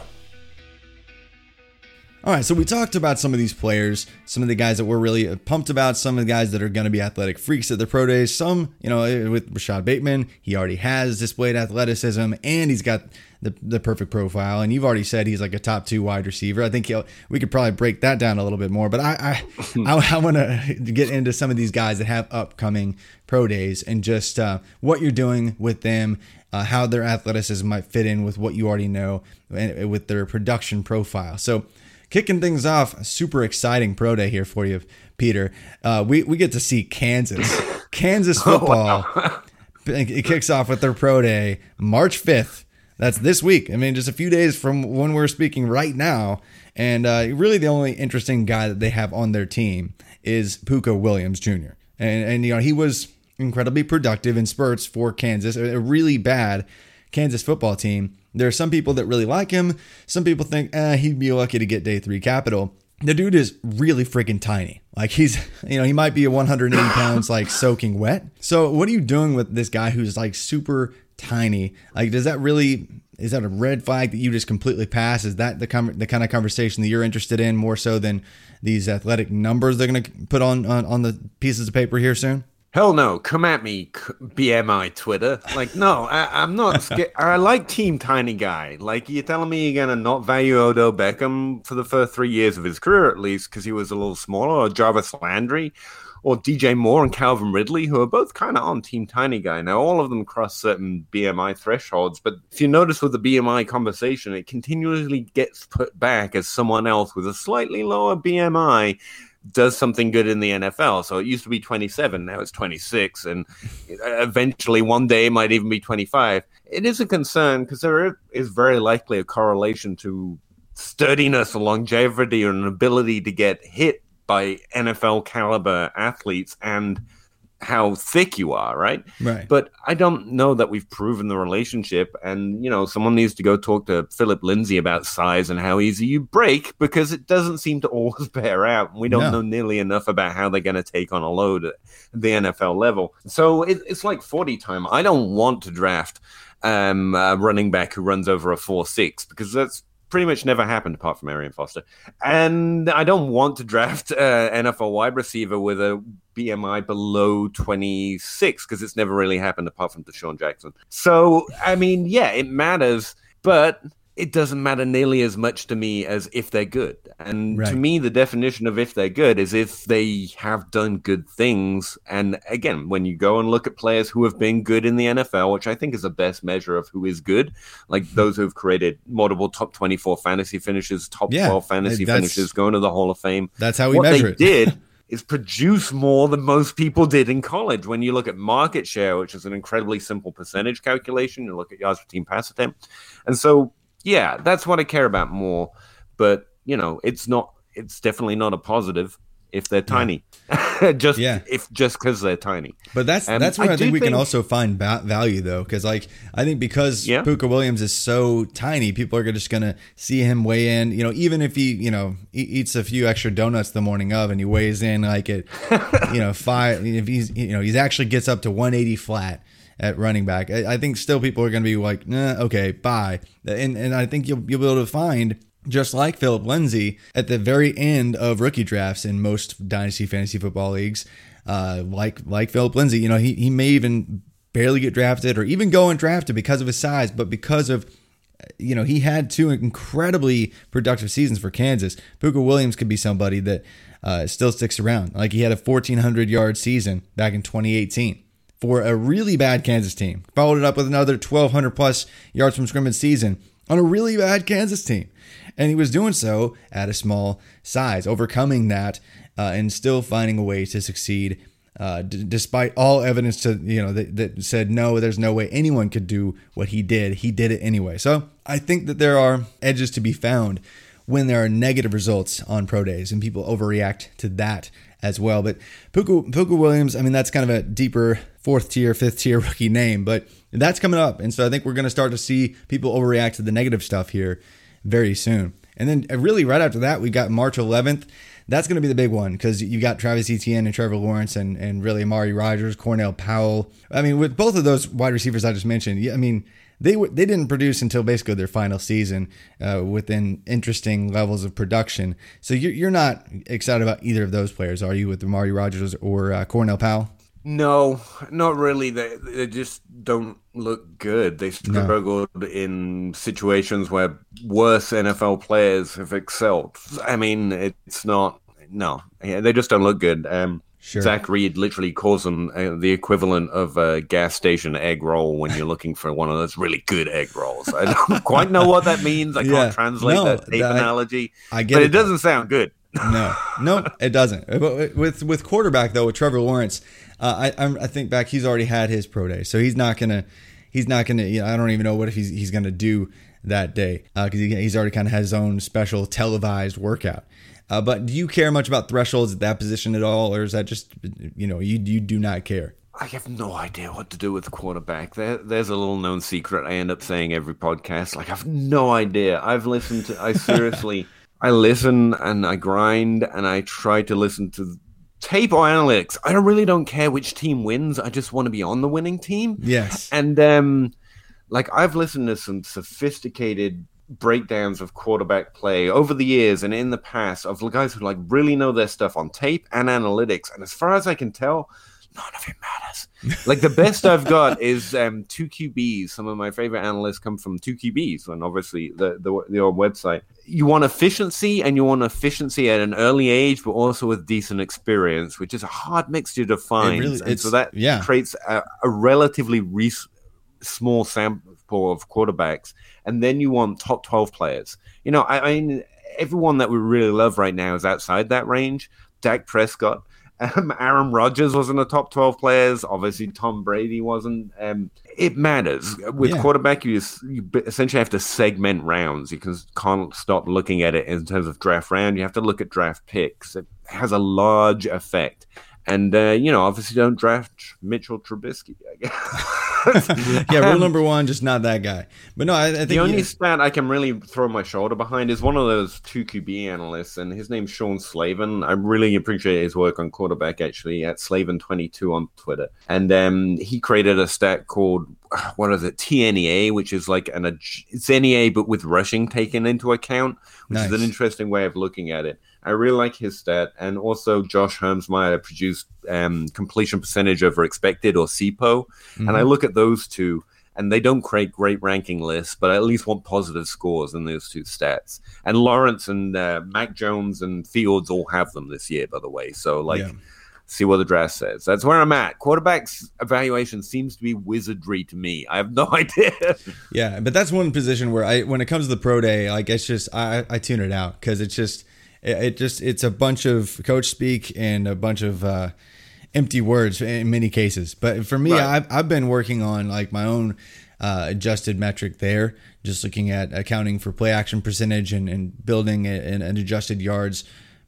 All right, so we talked about some of these players, some of the guys that we're really pumped about, some of the guys that are going to be athletic freaks at their pro days. Some, with Rashad Bateman, he already has displayed athleticism and he's got the perfect profile. And you've already said he's like a top 2 wide receiver. I think we could probably break that down a little bit more. But I want to get into some of these guys that have upcoming pro days and just what you're doing with them, how their athleticism might fit in with what you already know and with their production profile. So, kicking things off, a super exciting pro day here for you, Peter. We get to see Kansas football. Oh, wow. It kicks off with their pro day March 5th. That's this week. I mean, just a few days from when we're speaking right now. And really the only interesting guy that they have on their team is Pooka Williams Jr. And he was incredibly productive in spurts for Kansas, a really bad Kansas football team. There are some people that really like him. Some people think he'd be lucky to get day 3 capital. The dude is really freaking tiny. Like he might be 180 pounds, like soaking wet. So what are you doing with this guy who's like super tiny? Like, is that a red flag that you just completely pass? Is that the kind of conversation that you're interested in more so than these athletic numbers they're going to put on the pieces of paper here soon? Hell no. Come at me, BMI Twitter. Like, no, I'm not scared. I like Team Tiny Guy. Like, you're telling me you're going to not value Odell Beckham for the first 3 years of his career, at least, because he was a little smaller, or Jarvis Landry, or DJ Moore and Calvin Ridley, who are both kind of on Team Tiny Guy. Now, all of them cross certain BMI thresholds, but if you notice with the BMI conversation, it continually gets put back as someone else with a slightly lower BMI does something good in the NFL. So it used to be 27, now it's 26, and eventually one day it might even be 25. It is a concern because there is very likely a correlation to sturdiness, longevity, and an ability to get hit by NFL caliber athletes and how thick you are, right? Right. But I don't know that we've proven the relationship. And, someone needs to go talk to Philip Lindsay about size and how easy you break, because it doesn't seem to always bear out. We don't know nearly enough about how they're going to take on a load at the NFL level. So it's like 40 time. I don't want to draft a running back who runs over a 4.6 because that's pretty much never happened apart from Arian Foster. And I don't want to draft NFL wide receiver with a BMI below 26 because it's never really happened apart from Deshaun Jackson. So, I mean, yeah, it matters, but it doesn't matter nearly as much to me as if they're good. And to me, the definition of if they're good is if they have done good things. And again, when you go and look at players who have been good in the NFL, which I think is the best measure of who is good, like those who've created multiple top 24 fantasy finishes, top 12 fantasy finishes, going to the Hall of Fame. That's how we measure it. What they did is produce more than most people did in college. When you look at market share, which is an incredibly simple percentage calculation, you look at yards per team pass attempt. And so, yeah, that's what I care about more. But, it's definitely not a positive. if they're tiny. just because they're tiny. But that's where I think we can also find value, though, because I think because Pooka Williams is so tiny, people are just going to see him weigh in. Even if he eats a few extra donuts the morning of, and he weighs in like at 5. If he's actually gets up to 180 flat at running back, I think still people are going to be like, nah, okay, bye. And I think you'll be able to find, just like Philip Lindsay, at the very end of rookie drafts in most dynasty fantasy football leagues, like Philip Lindsay, he may even barely get drafted or even go undrafted because of his size, but because of, he had 2 incredibly productive seasons for Kansas. Pooka Williams could be somebody that still sticks around. Like, he had a 1,400-yard season back in 2018 for a really bad Kansas team. Followed it up with another 1,200-plus yards from scrimmage season on a really bad Kansas team. And he was doing so at a small size, overcoming that and still finding a way to succeed, despite all evidence to that said no, there's no way anyone could do what he did. He did it anyway. So I think that there are edges to be found when there are negative results on pro days, and people overreact to that as well. But Pooka Williams, that's kind of a deeper 4th tier, 5th tier rookie name, but that's coming up. And so I think we're going to start to see people overreact to the negative stuff here very soon. And then really right after that, we got March 11th. That's going to be the big one, because you got Travis Etienne and Trevor Lawrence and really Amari Rodgers, Cornell Powell. With both of those wide receivers I just mentioned, they didn't produce until basically their final season within interesting levels of production. So you're not excited about either of those players, are you, with Amari Rodgers or Cornell Powell? No, not really. They just don't look good. They struggled in situations where worse NFL players have excelled. It's not. No, they just don't look good. Sure. Zach Reed literally calls them the equivalent of a gas station egg roll when you're looking for one of those really good egg rolls. I don't quite know what that means. I can't translate that tape analogy. I get but it. It doesn't sound good. No, it doesn't. But with quarterback, though, with Trevor Lawrence, I think back, he's already had his pro day, so he's not gonna. I don't even know what if he's gonna do that day, because he's already kind of had his own special televised workout. But do you care much about thresholds at that position at all, or is that just you do not care? I have no idea what to do with the quarterback. There's a little known secret I end up saying every podcast. I have no idea. I seriously. I listen and I grind and I try to listen to tape or analytics. I really don't care which team wins. I just want to be on the winning team. Yes. And I've listened to some sophisticated breakdowns of quarterback play over the years and in the past of guys who really know their stuff on tape and analytics. And as far as I can tell, none of it matters. The best I've got is 2 QBs. Some of my favorite analysts come from 2 QBs, and obviously the old website. You want efficiency, and you want efficiency at an early age, but also with decent experience, which is a hard mixture to find. So that creates a relatively small sample of quarterbacks. And then you want top 12 players. Everyone that we really love right now is outside that range. Dak Prescott. Aaron Rodgers wasn't a top 12 players. Obviously, Tom Brady wasn't. It matters. With quarterback, you essentially have to segment rounds. You can't stop looking at it in terms of draft round. You have to look at draft picks. It has a large effect. And, obviously don't draft Mitchell Trubisky, I guess. Rule number 1, just not that guy. But no, I think the only stat I can really throw my shoulder behind is one of those 2 QB analysts, and his name's Sean Slavin. I really appreciate his work on quarterback, actually, at Slavin22 on Twitter. And he created a stat called, TNEA, which is it's NEA, but with rushing taken into account, which is an interesting way of looking at it. I really like his stat, and also Josh Hermsmeyer produced completion percentage over expected, or CPO, and I look at those two, and they don't create great ranking lists, but I at least want positive scores in those 2 stats. And Lawrence and Mac Jones and Fields all have them this year, by the way. So see what the draft says. That's where I'm at. Quarterback's evaluation seems to be wizardry to me. I have no idea. Yeah, but that's one position where when it comes to the pro day, it's just I tune it out, because it's a bunch of coach speak and a bunch of empty words in many cases. But for me, I've been working on my own adjusted metric there, just looking at accounting for play action percentage and building an adjusted yards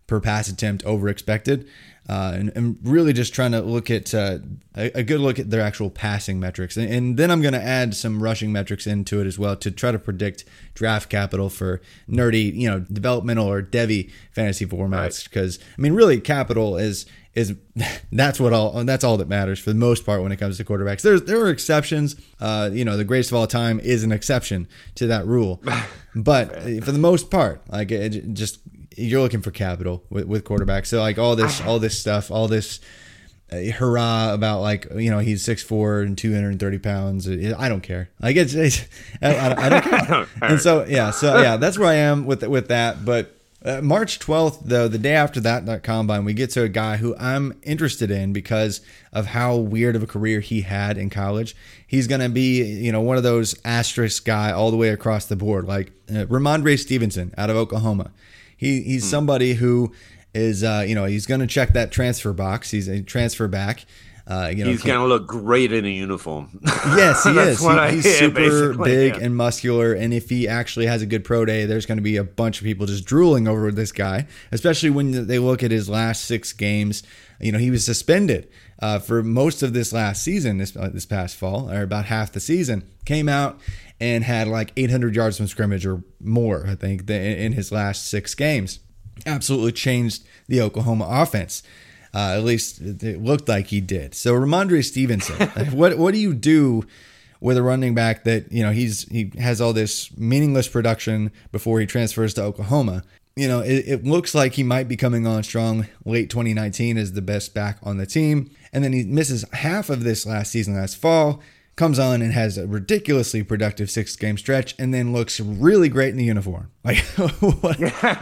per pass attempt over expected. And really just trying to look at a good look at their actual passing metrics. And then I'm going to add some rushing metrics into it as well to try to predict draft capital for nerdy, developmental or Devy fantasy formats. Because, really capital is that's all that matters for the most part when it comes to quarterbacks. There are exceptions. The greatest of all time is an exception to that rule. But for the most part, like you're looking for capital with quarterbacks. So like all this stuff, all this hurrah about he's 6'4" and 230 pounds. I don't care. Like I don't care. And so that's where I am with that. But March 12th, though, the day after that combine, we get to a guy who I'm interested in because of how weird of a career he had in college. He's going to be, one of those asterisk guy all the way across the board, like Ramondre Stevenson out of Oklahoma. He's somebody who is, he's going to check that transfer box. He's a transfer back. He's going to look great in a uniform. Yes, he is. He's super basically, big and muscular, and if he actually has a good pro day, there's going to be a bunch of people just drooling over this guy, especially when they look at his last 6 games. He was suspended for most of this last season, this past fall, or about half the season. Came out and had like 800 yards from scrimmage or more, I think, in his last 6 games. Absolutely changed the Oklahoma offense. At least it looked like he did. So Ramondre Stevenson, what do you do with a running back that, he has all this meaningless production before he transfers to Oklahoma? It looks like he might be coming on strong late 2019 as the best back on the team. And then he misses half of this last season, last fall, comes on and has a ridiculously productive 6-game stretch, and then looks really great in the uniform. Like, what? Yeah,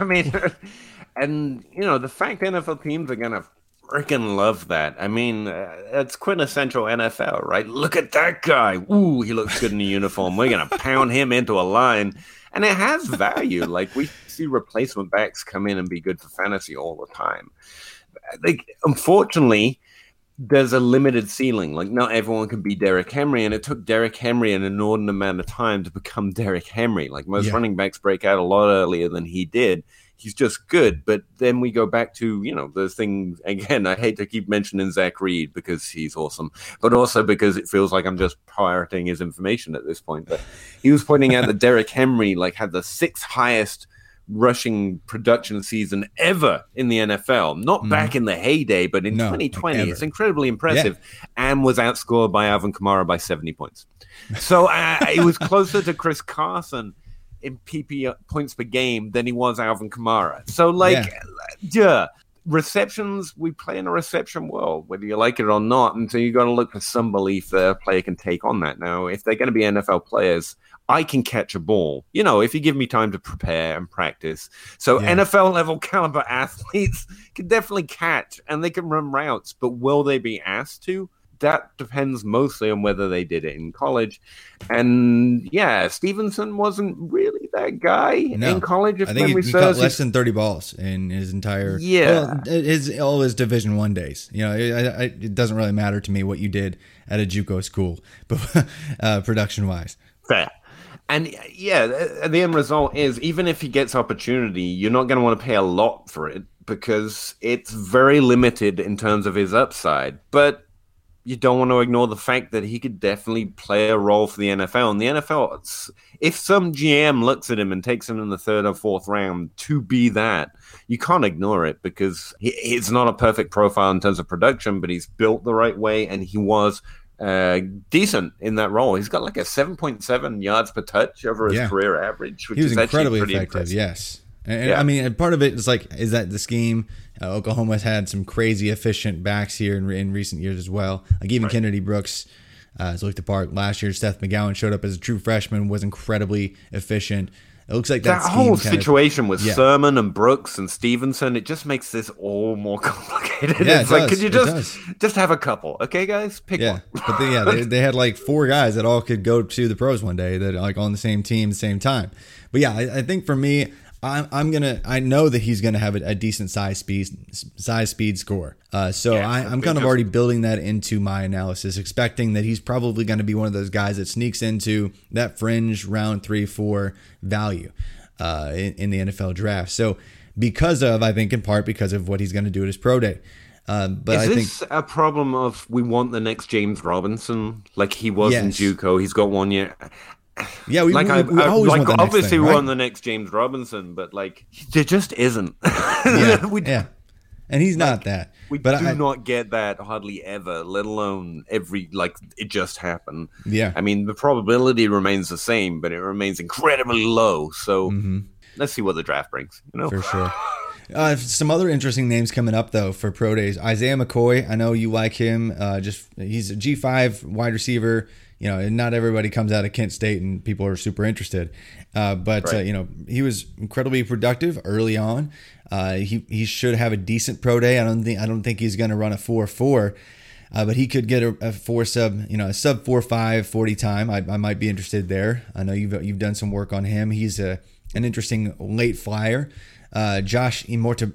and the fact NFL teams are going to freaking love that. It's quintessential NFL, right? Look at that guy. Ooh, he looks good in the uniform. We're going to pound him into a line. And it has value. Like, we see replacement backs come in and be good for fantasy all the time. Unfortunately, there's a limited ceiling. Like, not everyone can be Derrick Henry, and it took Derrick Henry an inordinate amount of time to become Derrick Henry. Like, most running backs break out a lot earlier than he did. He's just good. But then we go back to, those things. Again, I hate to keep mentioning Zach Reed because he's awesome, but also because it feels like I'm just pirating his information at this point. But he was pointing out that Derrick Henry had the 6th highest rushing production season ever in the NFL. Not back in the heyday, but in 2020. It's incredibly impressive, and was outscored by Alvin Kamara by 70 points. So it was closer to Chris Carson in PP points per game than he was Alvin Kamara. So, receptions, we play in a reception world, whether you like it or not, and so you got to look for some belief that a player can take on that. Now, if they're going to be NFL players, I can catch a ball, if you give me time to prepare and practice. So NFL level caliber athletes can definitely catch, and they can run routes, but will they be asked to? That depends mostly on whether they did it in college. And Stevenson wasn't really that guy in college. I think he caught less than 30 balls in his entire all his Division I days. It doesn't really matter to me what you did at a JUCO school, but production wise. Fair. And the end result is, even if he gets opportunity, you're not going to want to pay a lot for it because it's very limited in terms of his upside. But you don't want to ignore the fact that he could definitely play a role for the NFL. And the NFL, if some GM looks at him and takes him in the 3rd or 4th round to be that, you can't ignore it because it's not a perfect profile in terms of production, but he's built the right way, and he was decent in that role. He's got like a 7.7 yards per touch over his career average, which is incredibly effective. Impressive. Yes. And part of it is is that the scheme? Oklahoma's had some crazy efficient backs here in recent years as well. Like even Kennedy Brooks has looked apart. Last year, Seth McGowan showed up as a true freshman, was incredibly efficient. It looks like that whole situation with Sermon and Brooks and Stevenson, it just makes this all more complicated. Yeah, it's like, could you just have a couple, okay, guys? Pick one. But they had like 4 guys that all could go to the pros one day that on the same team, at the same time. But I think for me, I know that he's gonna have a decent size speed score. I'm kind of already building that into my analysis, expecting that he's probably going to be one of those guys that sneaks into that fringe round 3-4 value in the NFL draft. So I think in part because of what he's going to do at his pro day. But is I this think a problem of we want the next James Robinson? Like he was in JUCO, he's got 1 year. Yeah, we always like want the obviously next thing, we right? want the next James Robinson, but like there just isn't. Yeah. And he's not that. We do not get that hardly ever, let alone it just happened. Yeah. I mean, the probability remains the same, but it remains incredibly low. So let's see what the draft brings. For sure. Some other interesting names coming up, though, for pro days. Isaiah McCoy, I know you like him. He's a G5 wide receiver. Not everybody comes out of Kent State and people are super interested. But he was incredibly productive early on. He should have a decent pro day. I don't think he's going to run a 4.4, but he could get a 4 sub, a sub 4.5 40 time. I might be interested there. I know you've done some work on him. He's an interesting late flyer. Josh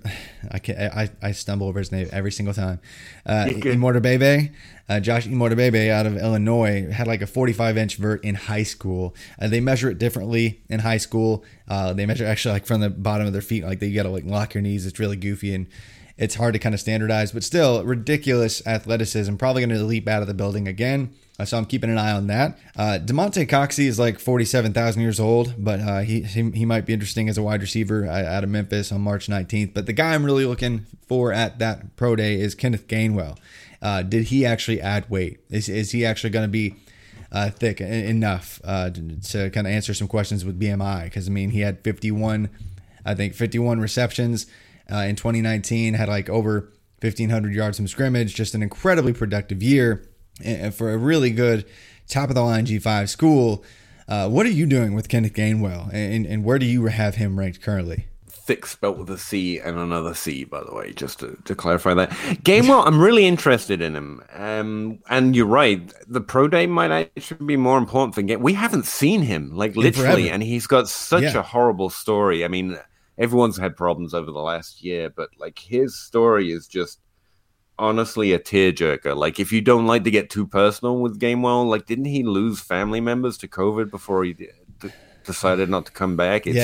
I stumble over his name every single time. Imortabebe. Josh Imortabebe out of Illinois had like a 45-inch vert in high school. They measure it differently in high school. They measure actually like from the bottom of their feet, like you got to like lock your knees. It's really goofy and it's hard to kind of standardize, but still ridiculous athleticism. Probably going to leap out of the building again. So I'm keeping an eye on that. DeMonte Coxey is like 47,000 years old, but he might be interesting as a wide receiver out of Memphis on March 19th. But the guy I'm really looking for at that pro day is Kenneth Gainwell. Did he actually add weight? Is he actually going to be thick enough to kind of answer some questions with BMI? Because, he had 51 receptions in 2019, had like over 1,500 yards from scrimmage, just an incredibly productive year. And for a really good top-of-the-line G5 school. What are you doing with Kenneth Gainwell, and where do you have him ranked currently? Thick spelt with a C and another C, by the way, just to clarify that. Gainwell, I'm really interested in him. And you're right, the pro day might actually be more important for Gainwell. We haven't seen him, like literally, and he's got such a horrible story. Everyone's had problems over the last year, but like his story is just honestly a tearjerker. Like if you don't like to get too personal with Gainwell, like didn't he lose family members to COVID before he decided not to come back? And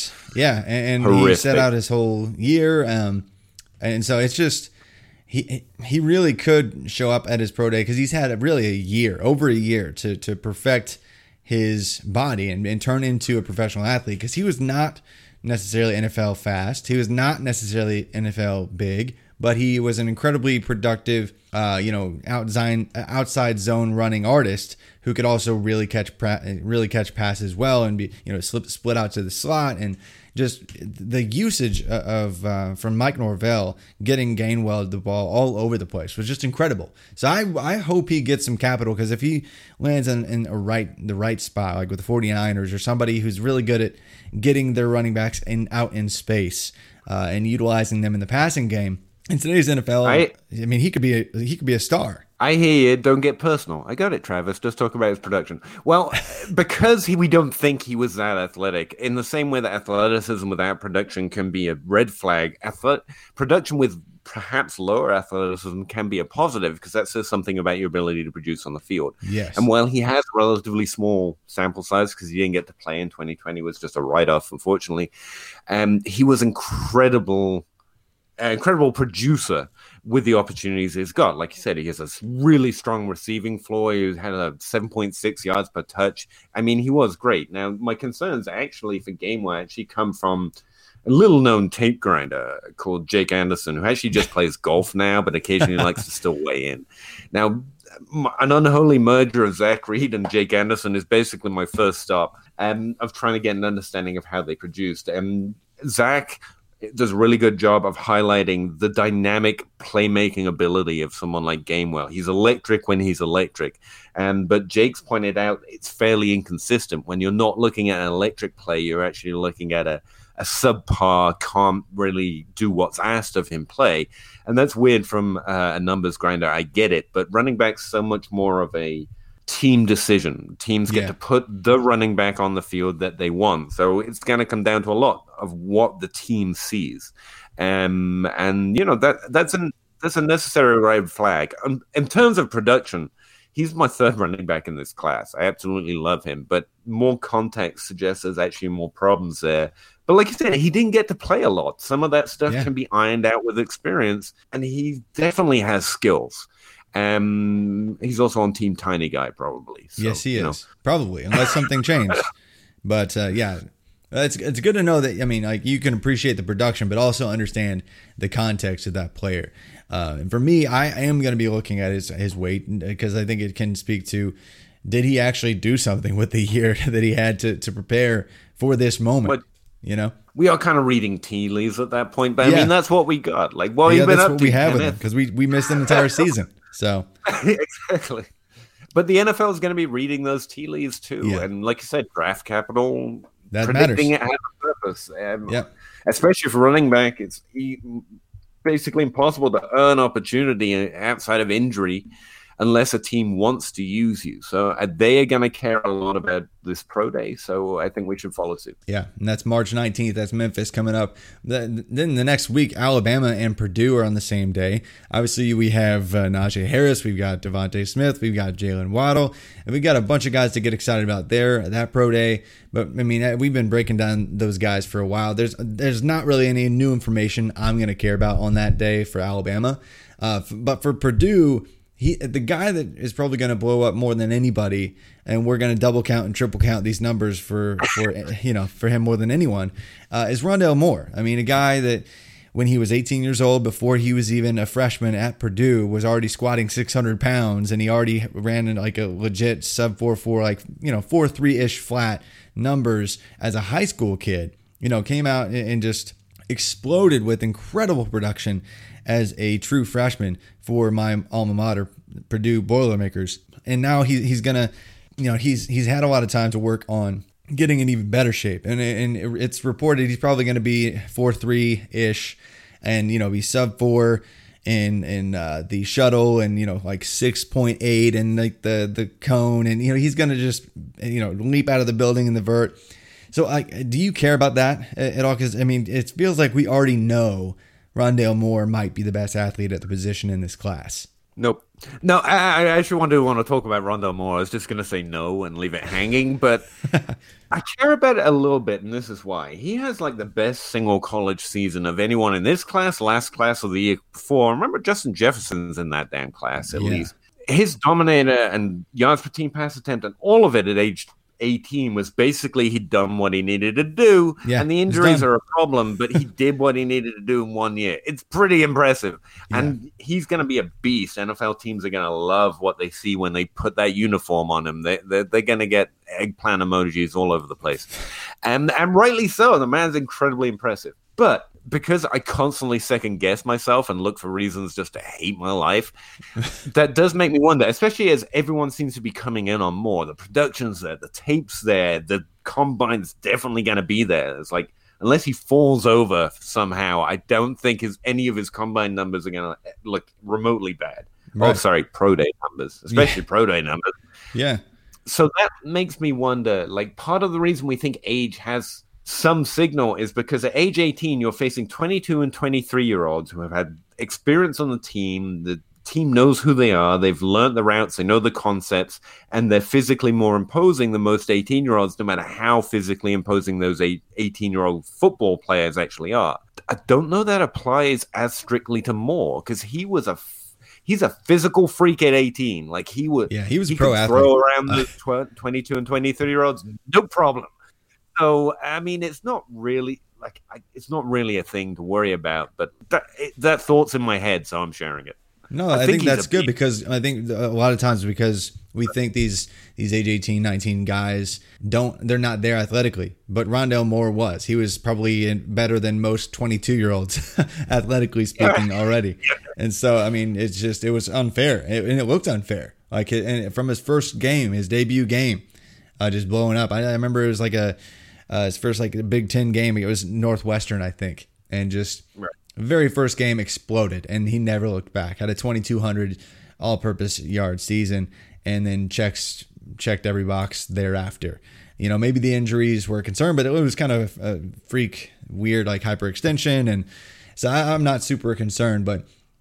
he set out his whole year, and so it's just he really could show up at his pro day because he's had over a year to perfect his body and turn into a professional athlete, because he was not necessarily NFL fast, he was not necessarily NFL big, but he was an incredibly productive, outside zone running artist who could also really catch passes well and be, split out to the slot. And just the usage of from Mike Norvell getting Gainwell the ball all over the place was just incredible. So I hope he gets some capital, because if he lands in the right spot, like with the 49ers or somebody who's really good at getting their running backs out in space and utilizing them in the passing game. In today's NFL, he could be a star. I hear you. Don't get personal. I got it, Travis. Just talk about his production. Well, because we don't think he was that athletic, in the same way that athleticism without production can be a red flag, production with perhaps lower athleticism can be a positive, because that says something about your ability to produce on the field. Yes. And while he has a relatively small sample size because he didn't get to play in 2020, was just a write-off, unfortunately, he was incredible producer with the opportunities he's got. Like you said, he has a really strong receiving floor. He had a 7.6 yards per touch. He was great. Now, my concerns actually for Gainwell actually come from a little-known tape grinder called Jake Anderson, who actually just plays golf now, but occasionally likes to still weigh in. Now, an unholy merger of Zach Reed and Jake Anderson is basically my first stop of trying to get an understanding of how they produced. Zach does a really good job of highlighting the dynamic playmaking ability of someone like Gainwell. He's electric when he's electric. But Jake's pointed out it's fairly inconsistent. When you're not looking at an electric play, you're actually looking at a subpar, can't really do what's asked of him play. And that's weird from a numbers grinder. I get it. But running back's so much more of a team decision. Teams get to put the running back on the field that they want. So it's going to come down to a lot of what the team sees. And that's a necessary red flag. In terms of production, He's my third running back in this class. I absolutely love him, but more context suggests there's actually more problems there. But like you said, he didn't get to play a lot. Some of that stuff can be ironed out with experience, and he definitely has skills. He's also on Team Tiny Guy, probably. So, yes, he is. Probably, unless something changed. But yeah, it's good to know that, I mean, like, you can appreciate the production, but also understand the context of that player. And for me, I am going to be looking at his weight, because I think it can speak to, did he actually do something with the year that he had to prepare for this moment? But, we are kind of reading tea leaves at that point, but I mean, that's what we got. Like, what have you been that's up what to? We have with him, because we missed an entire season. So exactly. But the NFL is going to be reading those tea leaves too, and like you said, draft capital. That predicting matters. It has a purpose. Especially for running back, it's basically impossible to earn opportunity outside of injury unless a team wants to use you. So they are going to care a lot about this pro day. So I think we should follow suit. Yeah, and that's March 19th. That's Memphis coming up. Then the next week, Alabama and Purdue are on the same day. Obviously, we have Najee Harris. We've got Devontae Smith. We've got Jalen Waddle. And we've got a bunch of guys to get excited about that pro day. But, I mean, we've been breaking down those guys for a while. There's not really any new information I'm going to care about on that day for Alabama. But for Purdue, the guy that is probably going to blow up more than anybody, and we're going to double count and triple count these numbers for him more than anyone, is Rondale Moore. I mean, a guy that when he was 18 years old, before he was even a freshman at Purdue, was already squatting 600 pounds, and he already ran in like a legit sub 4.4, like 4.3-ish flat numbers as a high school kid. Came out and just exploded with incredible production as a true freshman for my alma mater, Purdue Boilermakers. And now he's gonna, he's had a lot of time to work on getting in even better shape. And it's reported he's probably going to be 4.3-ish and, be sub 4 in the shuttle, and, like 6.8 and like the cone. And, he's going to just, leap out of the building in the vert. So do you care about that at all? Because, I mean, it feels like we already know Rondale Moore might be the best athlete at the position in this class. Nope. No, I actually want to talk about Rondale Moore. I was just going to say no and leave it hanging, but I care about it a little bit, and this is why. He has like the best single college season of anyone in this class, last class, or the year before. Remember, Justin Jefferson's in that damn class, at least. His dominator and yards per team pass attempt and all of it at age 18 was basically he'd done what he needed to do, and the injuries are a problem, but he did what he needed to do in 1 year. It's pretty impressive, and he's going to be a beast. NFL teams are going to love what they see when they put that uniform on him. They're going to get eggplant emojis all over the place, and rightly so. The man's incredibly impressive, but because I constantly second guess myself and look for reasons just to hate my life, that does make me wonder, especially as everyone seems to be coming in on more. The production's there, the tape's there, the combine's definitely going to be there. It's like, unless he falls over somehow, I don't think any of his combine numbers are going to look remotely bad. Right. Oh, sorry, pro day numbers, especially pro day numbers. Yeah. So that makes me wonder, like, part of the reason we think age has some signal is because at age 18, you're facing 22 and 23-year-olds who have had experience on the team. The team knows who they are. They've learned the routes. They know the concepts, and they're physically more imposing than most 18-year-olds, no matter how physically imposing those 18-year-old football players actually are. I don't know that applies as strictly to Moore, because he's a physical freak at 18. Like he was a pro athlete. Throw around the 22 and 23-year-olds, no problem. So, I mean, it's not really a thing to worry about, but that thought's in my head, so I'm sharing it. No, I think that's good, because I think a lot of times because we think these age 18, 19 guys they're not there athletically, but Rondale Moore was. He was probably better than most 22-year-olds athletically speaking already. And so, I mean, it was unfair, and it looked unfair. Like, and from his first game, his debut game, just blowing up. I remember it was like his first like Big Ten game. It was Northwestern, I think, and just very first game exploded, and he never looked back. Had a 2,200 all-purpose yard season, and then checked every box thereafter. Maybe the injuries were a concern, but it was kind of a freak, weird like hyperextension, and so I'm not super concerned. But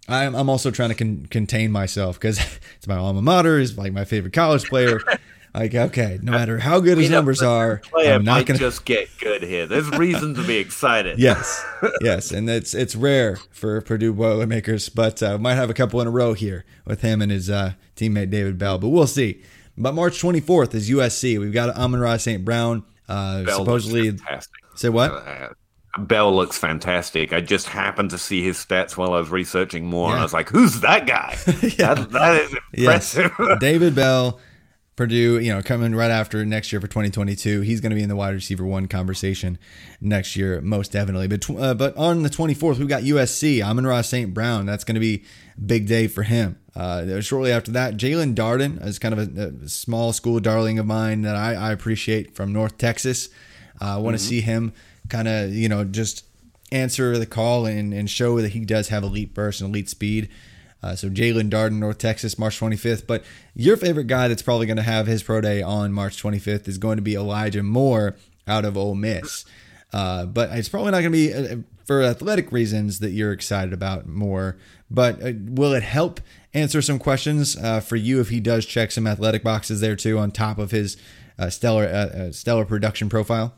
I'm also trying to contain myself because it's my alma mater. He's like my favorite college player. Like, okay, no matter how good his numbers are, I'm not going to just get good here. There's reason to be excited. Yes, and it's rare for Purdue Boilermakers, but might have a couple in a row here with him and his teammate David Bell, but we'll see. But March 24th is USC. We've got Amon-Ra St. Brown. Supposedly, say what? Bell looks fantastic. I just happened to see his stats while I was researching more, and I was like, "Who's that guy?" that is impressive. Yes. David Bell. Purdue, coming right after next year for 2022, he's going to be in the wide receiver 1 conversation next year, most definitely. But on the 24th, we've got USC, Amon-Ra St. Brown. That's going to be a big day for him. Shortly after that, Jalen Darden is kind of a small school darling of mine that I appreciate from North Texas. I want to see him kind of, just answer the call and show that he does have elite burst and elite speed. So Jalen Darden, North Texas, March 25th. But your favorite guy that's probably going to have his pro day on March 25th is going to be Elijah Moore out of Ole Miss. But it's probably not going to be for athletic reasons that you're excited about Moore. But will it help answer some questions for you if he does check some athletic boxes there too on top of his stellar production profile?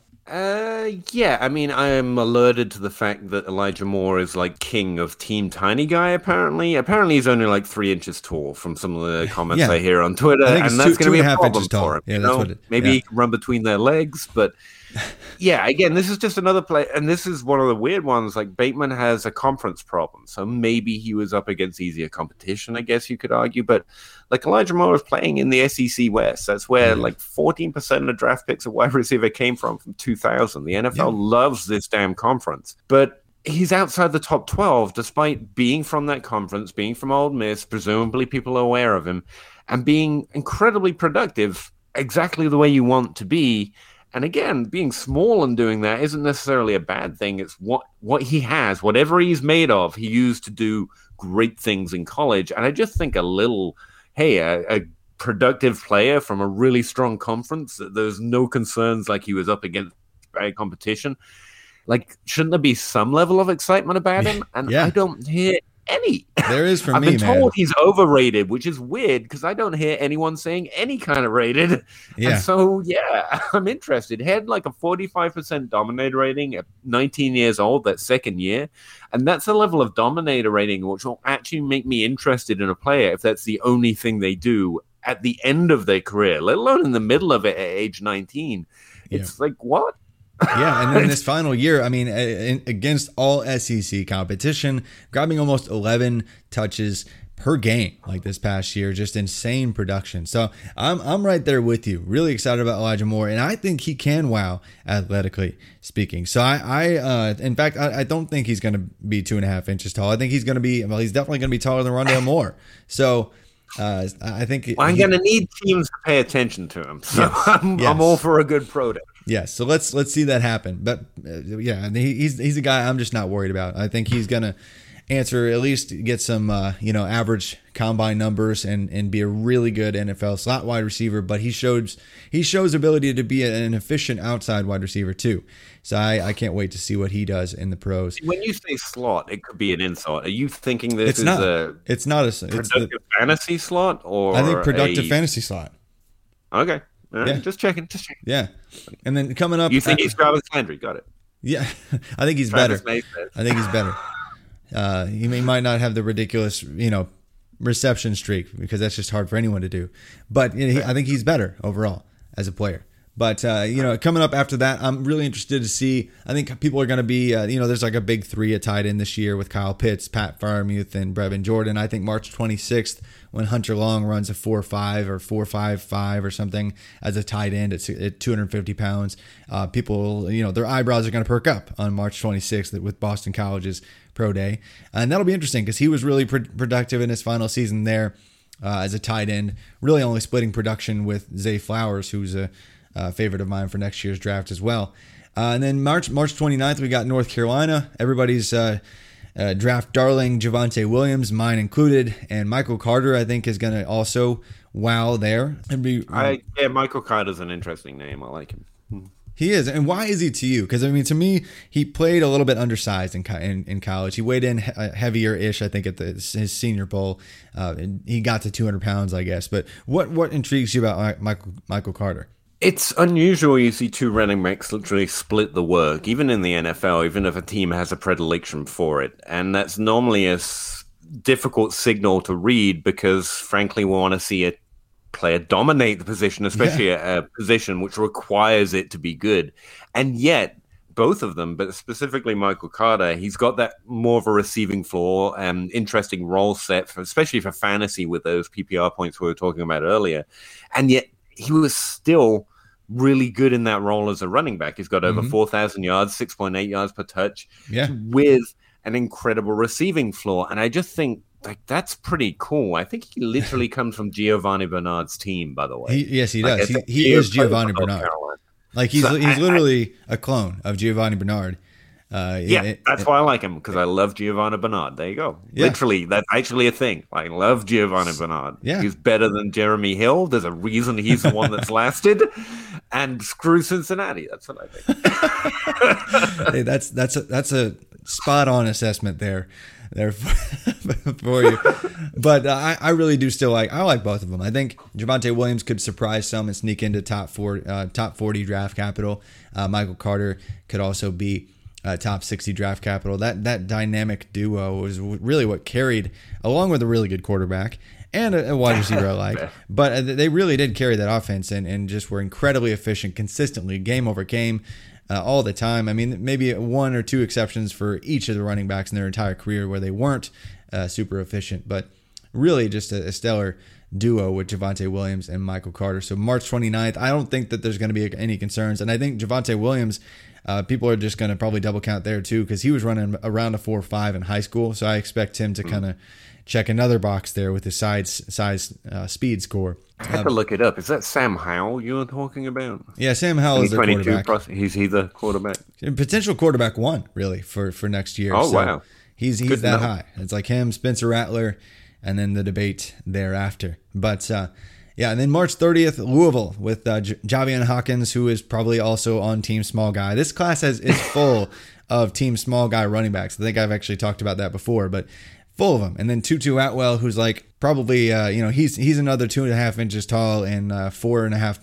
Yeah, I mean, I'm alerted to the fact that Elijah Moore is like king of Team Tiny Guy, apparently. Apparently he's only like 3 inches tall from some of the comments I hear on Twitter, and that's going to be a problem for him. Yeah, that's what Maybe he can run between their legs, but yeah, again, this is just another play, and this is one of the weird ones. Like, Bateman has a conference problem, so maybe he was up against easier competition, I guess you could argue, but like Elijah Moore is playing in the SEC West. That's where like 14% of draft picks of wide receiver came from 2000. The NFL loves this damn conference, but he's outside the top 12 despite being from that conference, being from Ole Miss. Presumably people are aware of him and being incredibly productive, exactly the way you want to be. And again, being small and doing that isn't necessarily a bad thing. It's what he has, whatever he's made of, he used to do great things in college. And I just think a productive player from a really strong conference, there's no concerns like he was up against bad competition. Like, shouldn't there be some level of excitement about him? And I don't hear any. There is for I've me, been told he's overrated, which is weird because I don't hear anyone saying any kind of rated. Yeah. And so, I'm interested. He had like a 45% dominator rating at 19 years old, that second year. And that's a level of dominator rating which will actually make me interested in a player if that's the only thing they do at the end of their career, let alone in the middle of it at age 19. It's like, what? Yeah, and then this final year, I mean, against all SEC competition, grabbing almost 11 touches per game like this past year, just insane production. So I'm right there with you. Really excited about Elijah Moore, and I think he can wow athletically speaking. So in fact, I don't think he's going to be 2.5 inches tall. I think he's going to be, he's definitely going to be taller than Rondale Moore. So I think I'm going to need teams to pay attention to him. So I'm all for a good pro day. Yes, so let's see that happen. But he's a guy I'm just not worried about. I think he's gonna answer, at least get some average combine numbers and be a really good NFL slot wide receiver. But he shows ability to be an efficient outside wide receiver too. So I can't wait to see what he does in the pros. When you say slot, it could be an insult. Are you thinking this it's not a productive fantasy slot, or I think productive fantasy slot. Okay. Just checking. Yeah. And then coming up, you think he's Travis Landry? Got it. Yeah, I think he's better. I think he's better. He might not have the ridiculous, reception streak because that's just hard for anyone to do. But I think he's better overall as a player. But, coming up after that, I'm really interested to see. I think people are going to be, there's like a big 3 at tight end this year with Kyle Pitts, Pat Freiermuth, and Brevin Jordan. I think March 26th, when Hunter Long runs a 4.5 or 4.55 or something as a tight end at 250 pounds, people, their eyebrows are going to perk up on March 26th with Boston College's pro day. And that'll be interesting because he was really productive in his final season there as a tight end, really only splitting production with Zay Flowers, who's a favorite of mine for next year's draft as well. And then March 29th, we got North Carolina. Everybody's draft darling, Javonte Williams, mine included. And Michael Carter, I think, is going to also wow there. Michael Carter's an interesting name. I like him. He is. And why is he to you? Because, I mean, to me, he played a little bit undersized in college. He weighed in heavier-ish, I think, at his Senior Bowl. He got to 200 pounds, I guess. But what intrigues you about Michael Carter? It's unusual you see two running backs literally split the work, even in the NFL, even if a team has a predilection for it. And that's normally a difficult signal to read because, frankly, we want to see a player dominate the position, especially a position which requires it to be good. And yet, both of them, but specifically Michael Carter, he's got that more of a receiving floor and interesting role set, especially for fantasy with those PPR points we were talking about earlier. And yet, he was still really good in that role as a running back. He's got over 4,000 yards, 6.8 yards per touch, with an incredible receiving floor. And I just think, like, that's pretty cool. I think he literally comes from Giovanni Bernard's team, by the way. Yes, he does. He is Giovanni Bernard. Like, he's literally a clone of Giovanni Bernard. That's why I like him, because I love Giovanni Bernard. There you go. Yeah. Literally, that's actually a thing. I love Giovanni Bernard. Yeah. He's better than Jeremy Hill. There's a reason he's the one that's lasted. And screw Cincinnati. That's what I think. Hey, that's a spot on assessment there for you. But I really do still I like both of them. I think Javonte Williams could surprise some and sneak into top 40 draft capital. Michael Carter could also be top 60 draft capital. That dynamic duo was really what carried, along with a really good quarterback and a wide receiver I like. But they really did carry that offense and just were incredibly efficient consistently, game over game, all the time. I mean, maybe one or two exceptions for each of the running backs in their entire career where they weren't super efficient, but really just a stellar duo with Javonte Williams and Michael Carter. So March 29th, I don't think that there's going to be any concerns. And I think Javonte Williams, people are just going to probably double count there too, because he was running around a 4.5 in high school. So I expect him to kind of check another box there with his size speed score. I have to look it up. Is that Sam Howell you were talking about? Yeah, Sam Howell is the quarterback. He's the quarterback. Potential quarterback one, really, for next year. Oh, so wow. He's that high. It's like him, Spencer Rattler, and then the debate thereafter. But and then March 30th, Louisville with Javian Hawkins, who is probably also on Team Small Guy. This class is full of Team Small Guy running backs. I think I've actually talked about that before, but full of them. And then Tutu Atwell, who's like probably he's another 2.5 inches tall and 4.5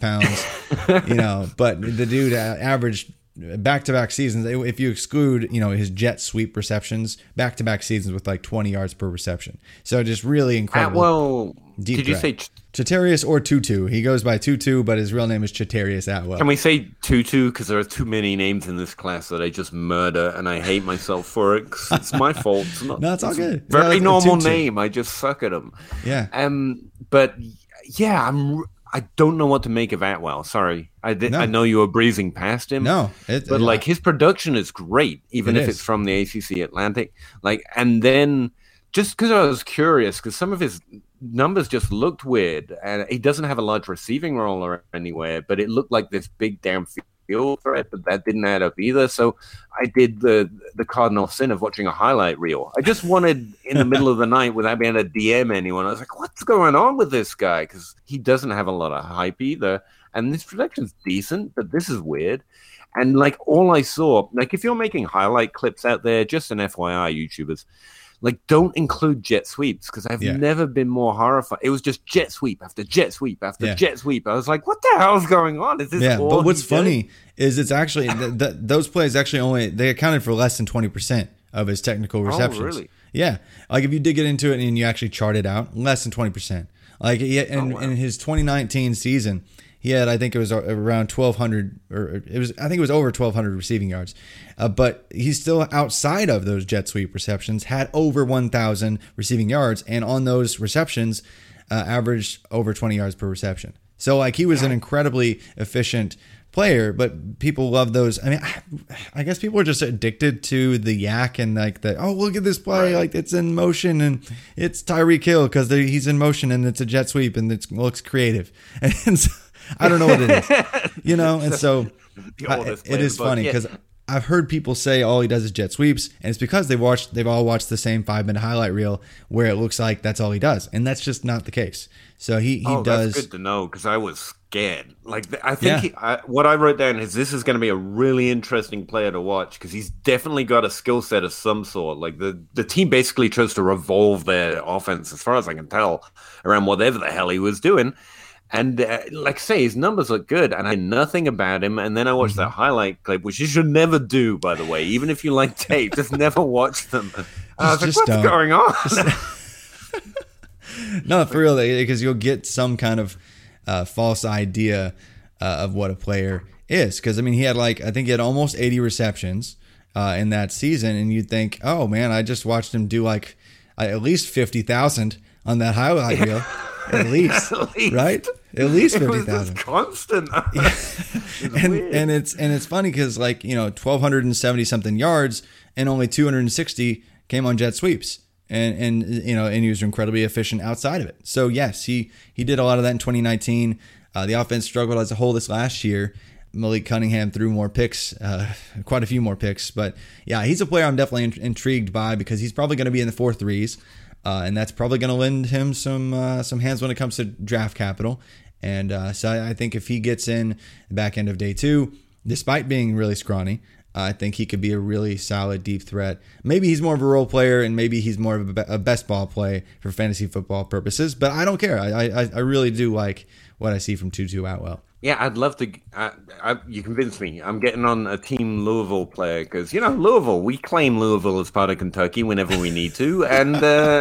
pounds. But the dude averaged back-to-back seasons, if you exclude his jet sweep receptions, back-to-back seasons with like 20 yards per reception. So just really incredible. Atwell, did you say Chatarius or Tutu? He goes by Tutu, but his real name is Chatarius Atwell. Can we say Tutu? Because there are too many names in this class that I just murder, and I hate myself for it. Cause it's my fault. It's all good. Very normal name. I just suck at them. Yeah. But yeah, I don't know what to make of Atwell. Sorry. I know you were breezing past him. No. But his production is great, even if it's from the ACC Atlantic. And then just because I was curious, because some of his numbers just looked weird, and he doesn't have a large receiving role or anywhere, but it looked like this big downfield threat, but that didn't add up either. So I did the cardinal sin of watching a highlight reel. I just wanted, in the middle of the night, without being able to DM anyone, I was like, what's going on with this guy? Because he doesn't have a lot of hype either. And this production's decent, but this is weird. And all I saw, if you're making highlight clips out there, just an FYI, YouTubers, don't include jet sweeps, because I've never been more horrified. It was just jet sweep after jet sweep after jet sweep. I was like, what the hell is going on? Is this all but what's funny is it's actually those plays actually they accounted for less than 20% of his technical receptions. Oh, really? Yeah. If you dig into it and you actually chart it out, less than 20%. In his 2019 season, he had, I think it was around 1,200, I think it was over 1,200 receiving yards. But he's still outside of those jet sweep receptions, had over 1,000 receiving yards, and on those receptions, averaged over 20 yards per reception. So he was an incredibly efficient player, but people love those. I mean, I guess people are just addicted to the yak and look at this play, it's in motion and it's Tyreek Hill because he's in motion and it's a jet sweep and it looks creative. And so, I don't know what it is, and so it is funny because I've heard people say all he does is jet sweeps, and it's because they've all watched the same 5-minute highlight reel where it looks like that's all he does, and that's just not the case. So he does. That's good to know, because I was again. Like, I think what I wrote down is this is going to be a really interesting player to watch because he's definitely got a skill set of some sort. Like, the team basically chose to revolve their offense, as far as I can tell, around whatever the hell he was doing. And like I say, his numbers look good, and I know nothing about him. And then I watched that highlight clip, which you should never do, by the way. Even if you like tape, just never watch them. And I was like, what's going on? No, for real, because you'll get some kind of false idea of what a player is. Because, I mean, I think he had almost 80 receptions in that season, and you'd think, oh, man, I just watched him do like at least 50,000 on that highlight reel. At least, right? At least 50,000. Constant. and it's funny because 1,270 something yards and only 260 came on jet sweeps, and he was incredibly efficient outside of it. So yes, he did a lot of that in 2019. The offense struggled as a whole this last year. Malik Cunningham threw more picks, quite a few more picks, but yeah, he's a player I'm definitely intrigued by because he's probably going to be in the 4.3s. And that's probably going to lend him some hands when it comes to draft capital. And so I think if he gets in the back end of day 2, despite being really scrawny, I think he could be a really solid deep threat. Maybe he's more of a role player, and maybe he's more of a best ball play for fantasy football purposes. But I don't care. I really do like what I see from Tutu Atwell. Yeah, I'd love to. You convinced me. I'm getting on a team Louisville player because, Louisville, we claim Louisville as part of Kentucky whenever we need to. And,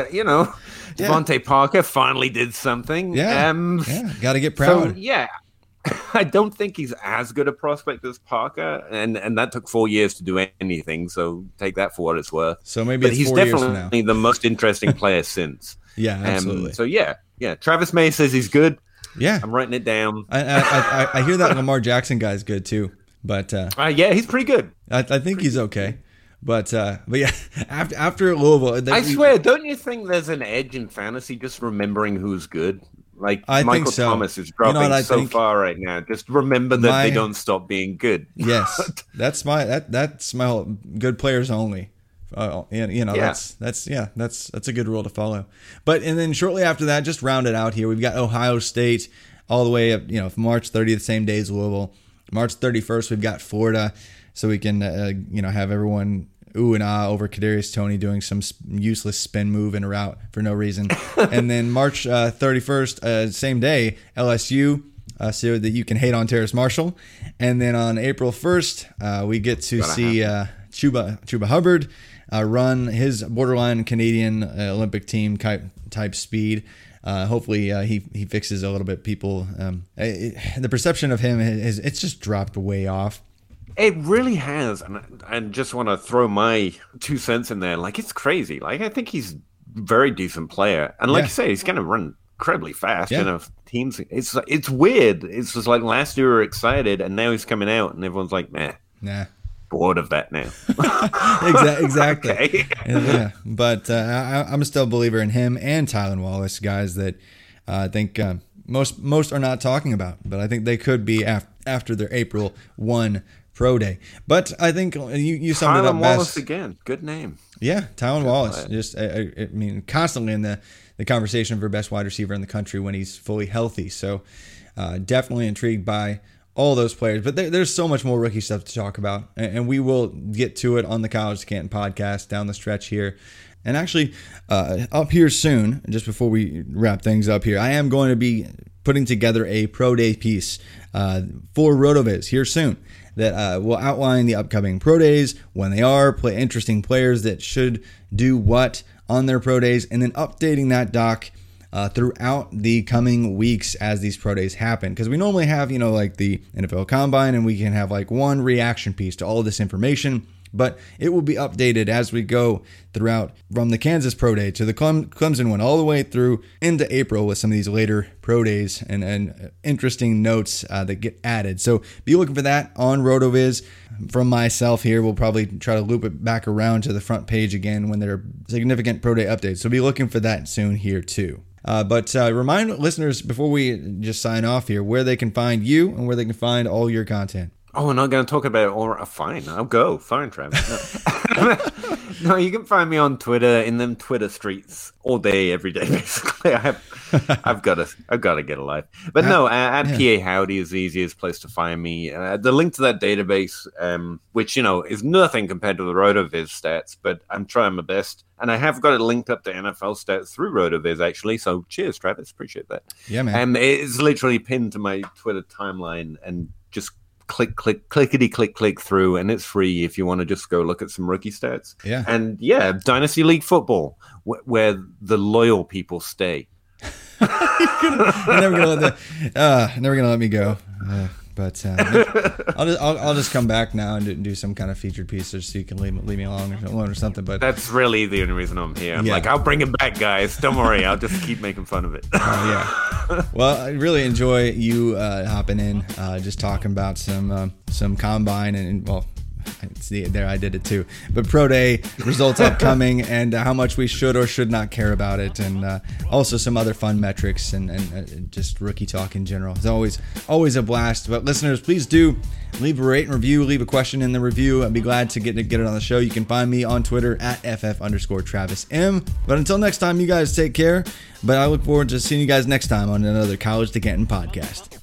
Devontae Parker finally did something. Yeah, got to get proud. So, yeah, I don't think he's as good a prospect as Parker. And that took 4 years to do anything. So take that for what it's worth. So maybe it's 4 years from now. He's definitely the most interesting player since. Yeah, absolutely. So, yeah. Travis May says he's good. Yeah, I'm writing it down. I hear that Lamar Jackson guy is good too, but yeah, he's pretty good. I think he's okay, but yeah, after Louisville, I swear, don't you think there's an edge in fantasy just remembering who's good? Like Michael Thomas is dropping so far right now. Just remember that they don't stop being good. Yes, that's my whole good players only. That's a good rule to follow. And then shortly after that, just round it out here, we've got Ohio State all the way up, March 30th, same day as Louisville. March 31st, we've got Florida, so we can have everyone ooh and ah over Kadarius Toney doing some useless spin move in a route for no reason. And then March 31st, same day, LSU. So that you can hate on Terrace Marshall. And then on April 1st, we get to see Chuba Hubbard run his borderline Canadian Olympic team type speed. Hopefully he fixes a little bit people. The perception of him it's just dropped way off. It really has, and I just want to throw my 2 cents in there. Like, it's crazy. Like, I think he's a very decent player, and like you say, he's going to run incredibly fast. Teams. It's weird. It's just like last year we were excited, and now he's coming out, and everyone's like, nah. Bored of that now. Exactly. Okay. Yeah, but I'm still a believer in him and Tylan Wallace, guys that I think most are not talking about, but I think they could be after their April 1 pro day. But I think you summed it up best. Tylan Wallace again, good name. Yeah, Tylan Wallace, just I mean, constantly in the conversation for best wide receiver in the country when he's fully healthy. So definitely intrigued by all those players, but there's so much more rookie stuff to talk about, and we will get to it on the College to Canton podcast down the stretch here. And actually, up here soon, just before we wrap things up here, I am going to be putting together a pro day piece for RotoViz here soon that will outline the upcoming pro days, when they are, play interesting players that should do what on their pro days, and then updating that doc throughout the coming weeks as these pro days happen. Because we normally have, like the NFL Combine, and we can have like one reaction piece to all of this information, but it will be updated as we go throughout, from the Kansas Pro Day to the Clemson one, all the way through into April with some of these later pro days and interesting notes that get added. So be looking for that on RotoViz. From myself here, we'll probably try to loop it back around to the front page again when there are significant pro day updates. So be looking for that soon here too. But remind listeners before we just sign off here where they can find you and where they can find all your content. Oh, we're not going to talk about it. Fine, I'll go. Fine, Travis. No. No, you can find me on Twitter in them Twitter streets all day, every day. Basically, I've got to get a life. But no, at PA Howdy is the easiest place to find me. The link to that database, which is nothing compared to the RotoViz stats, but I'm trying my best, and I have got it linked up to NFL stats through RotoViz actually. So cheers, Travis, appreciate that. Yeah, man. It's literally pinned to my Twitter timeline, and just click through, and it's free if you want to just go look at some rookie stats. Yeah. And yeah, Dynasty League football, where the loyal people stay. You're never gonna let me go. But I'll just come back now and do some kind of featured piece, so you can leave me alone or something. But that's really the only reason I'm here. I'm like, I'll bring it back, guys. Don't worry, I'll just keep making fun of it. Yeah. Well, I really enjoy you hopping in, just talking about some combine and well. See, there I did it too. But Pro Day results upcoming, and how much we should or should not care about it, and also some other fun metrics and just rookie talk in general. It's always a blast. But listeners, please do leave a rate and review, leave a question in the review. I'd be glad to get it on the show. You can find me on Twitter at @FF_TravisM. But until next time, you guys take care. But I look forward to seeing you guys next time on another College to Canton podcast.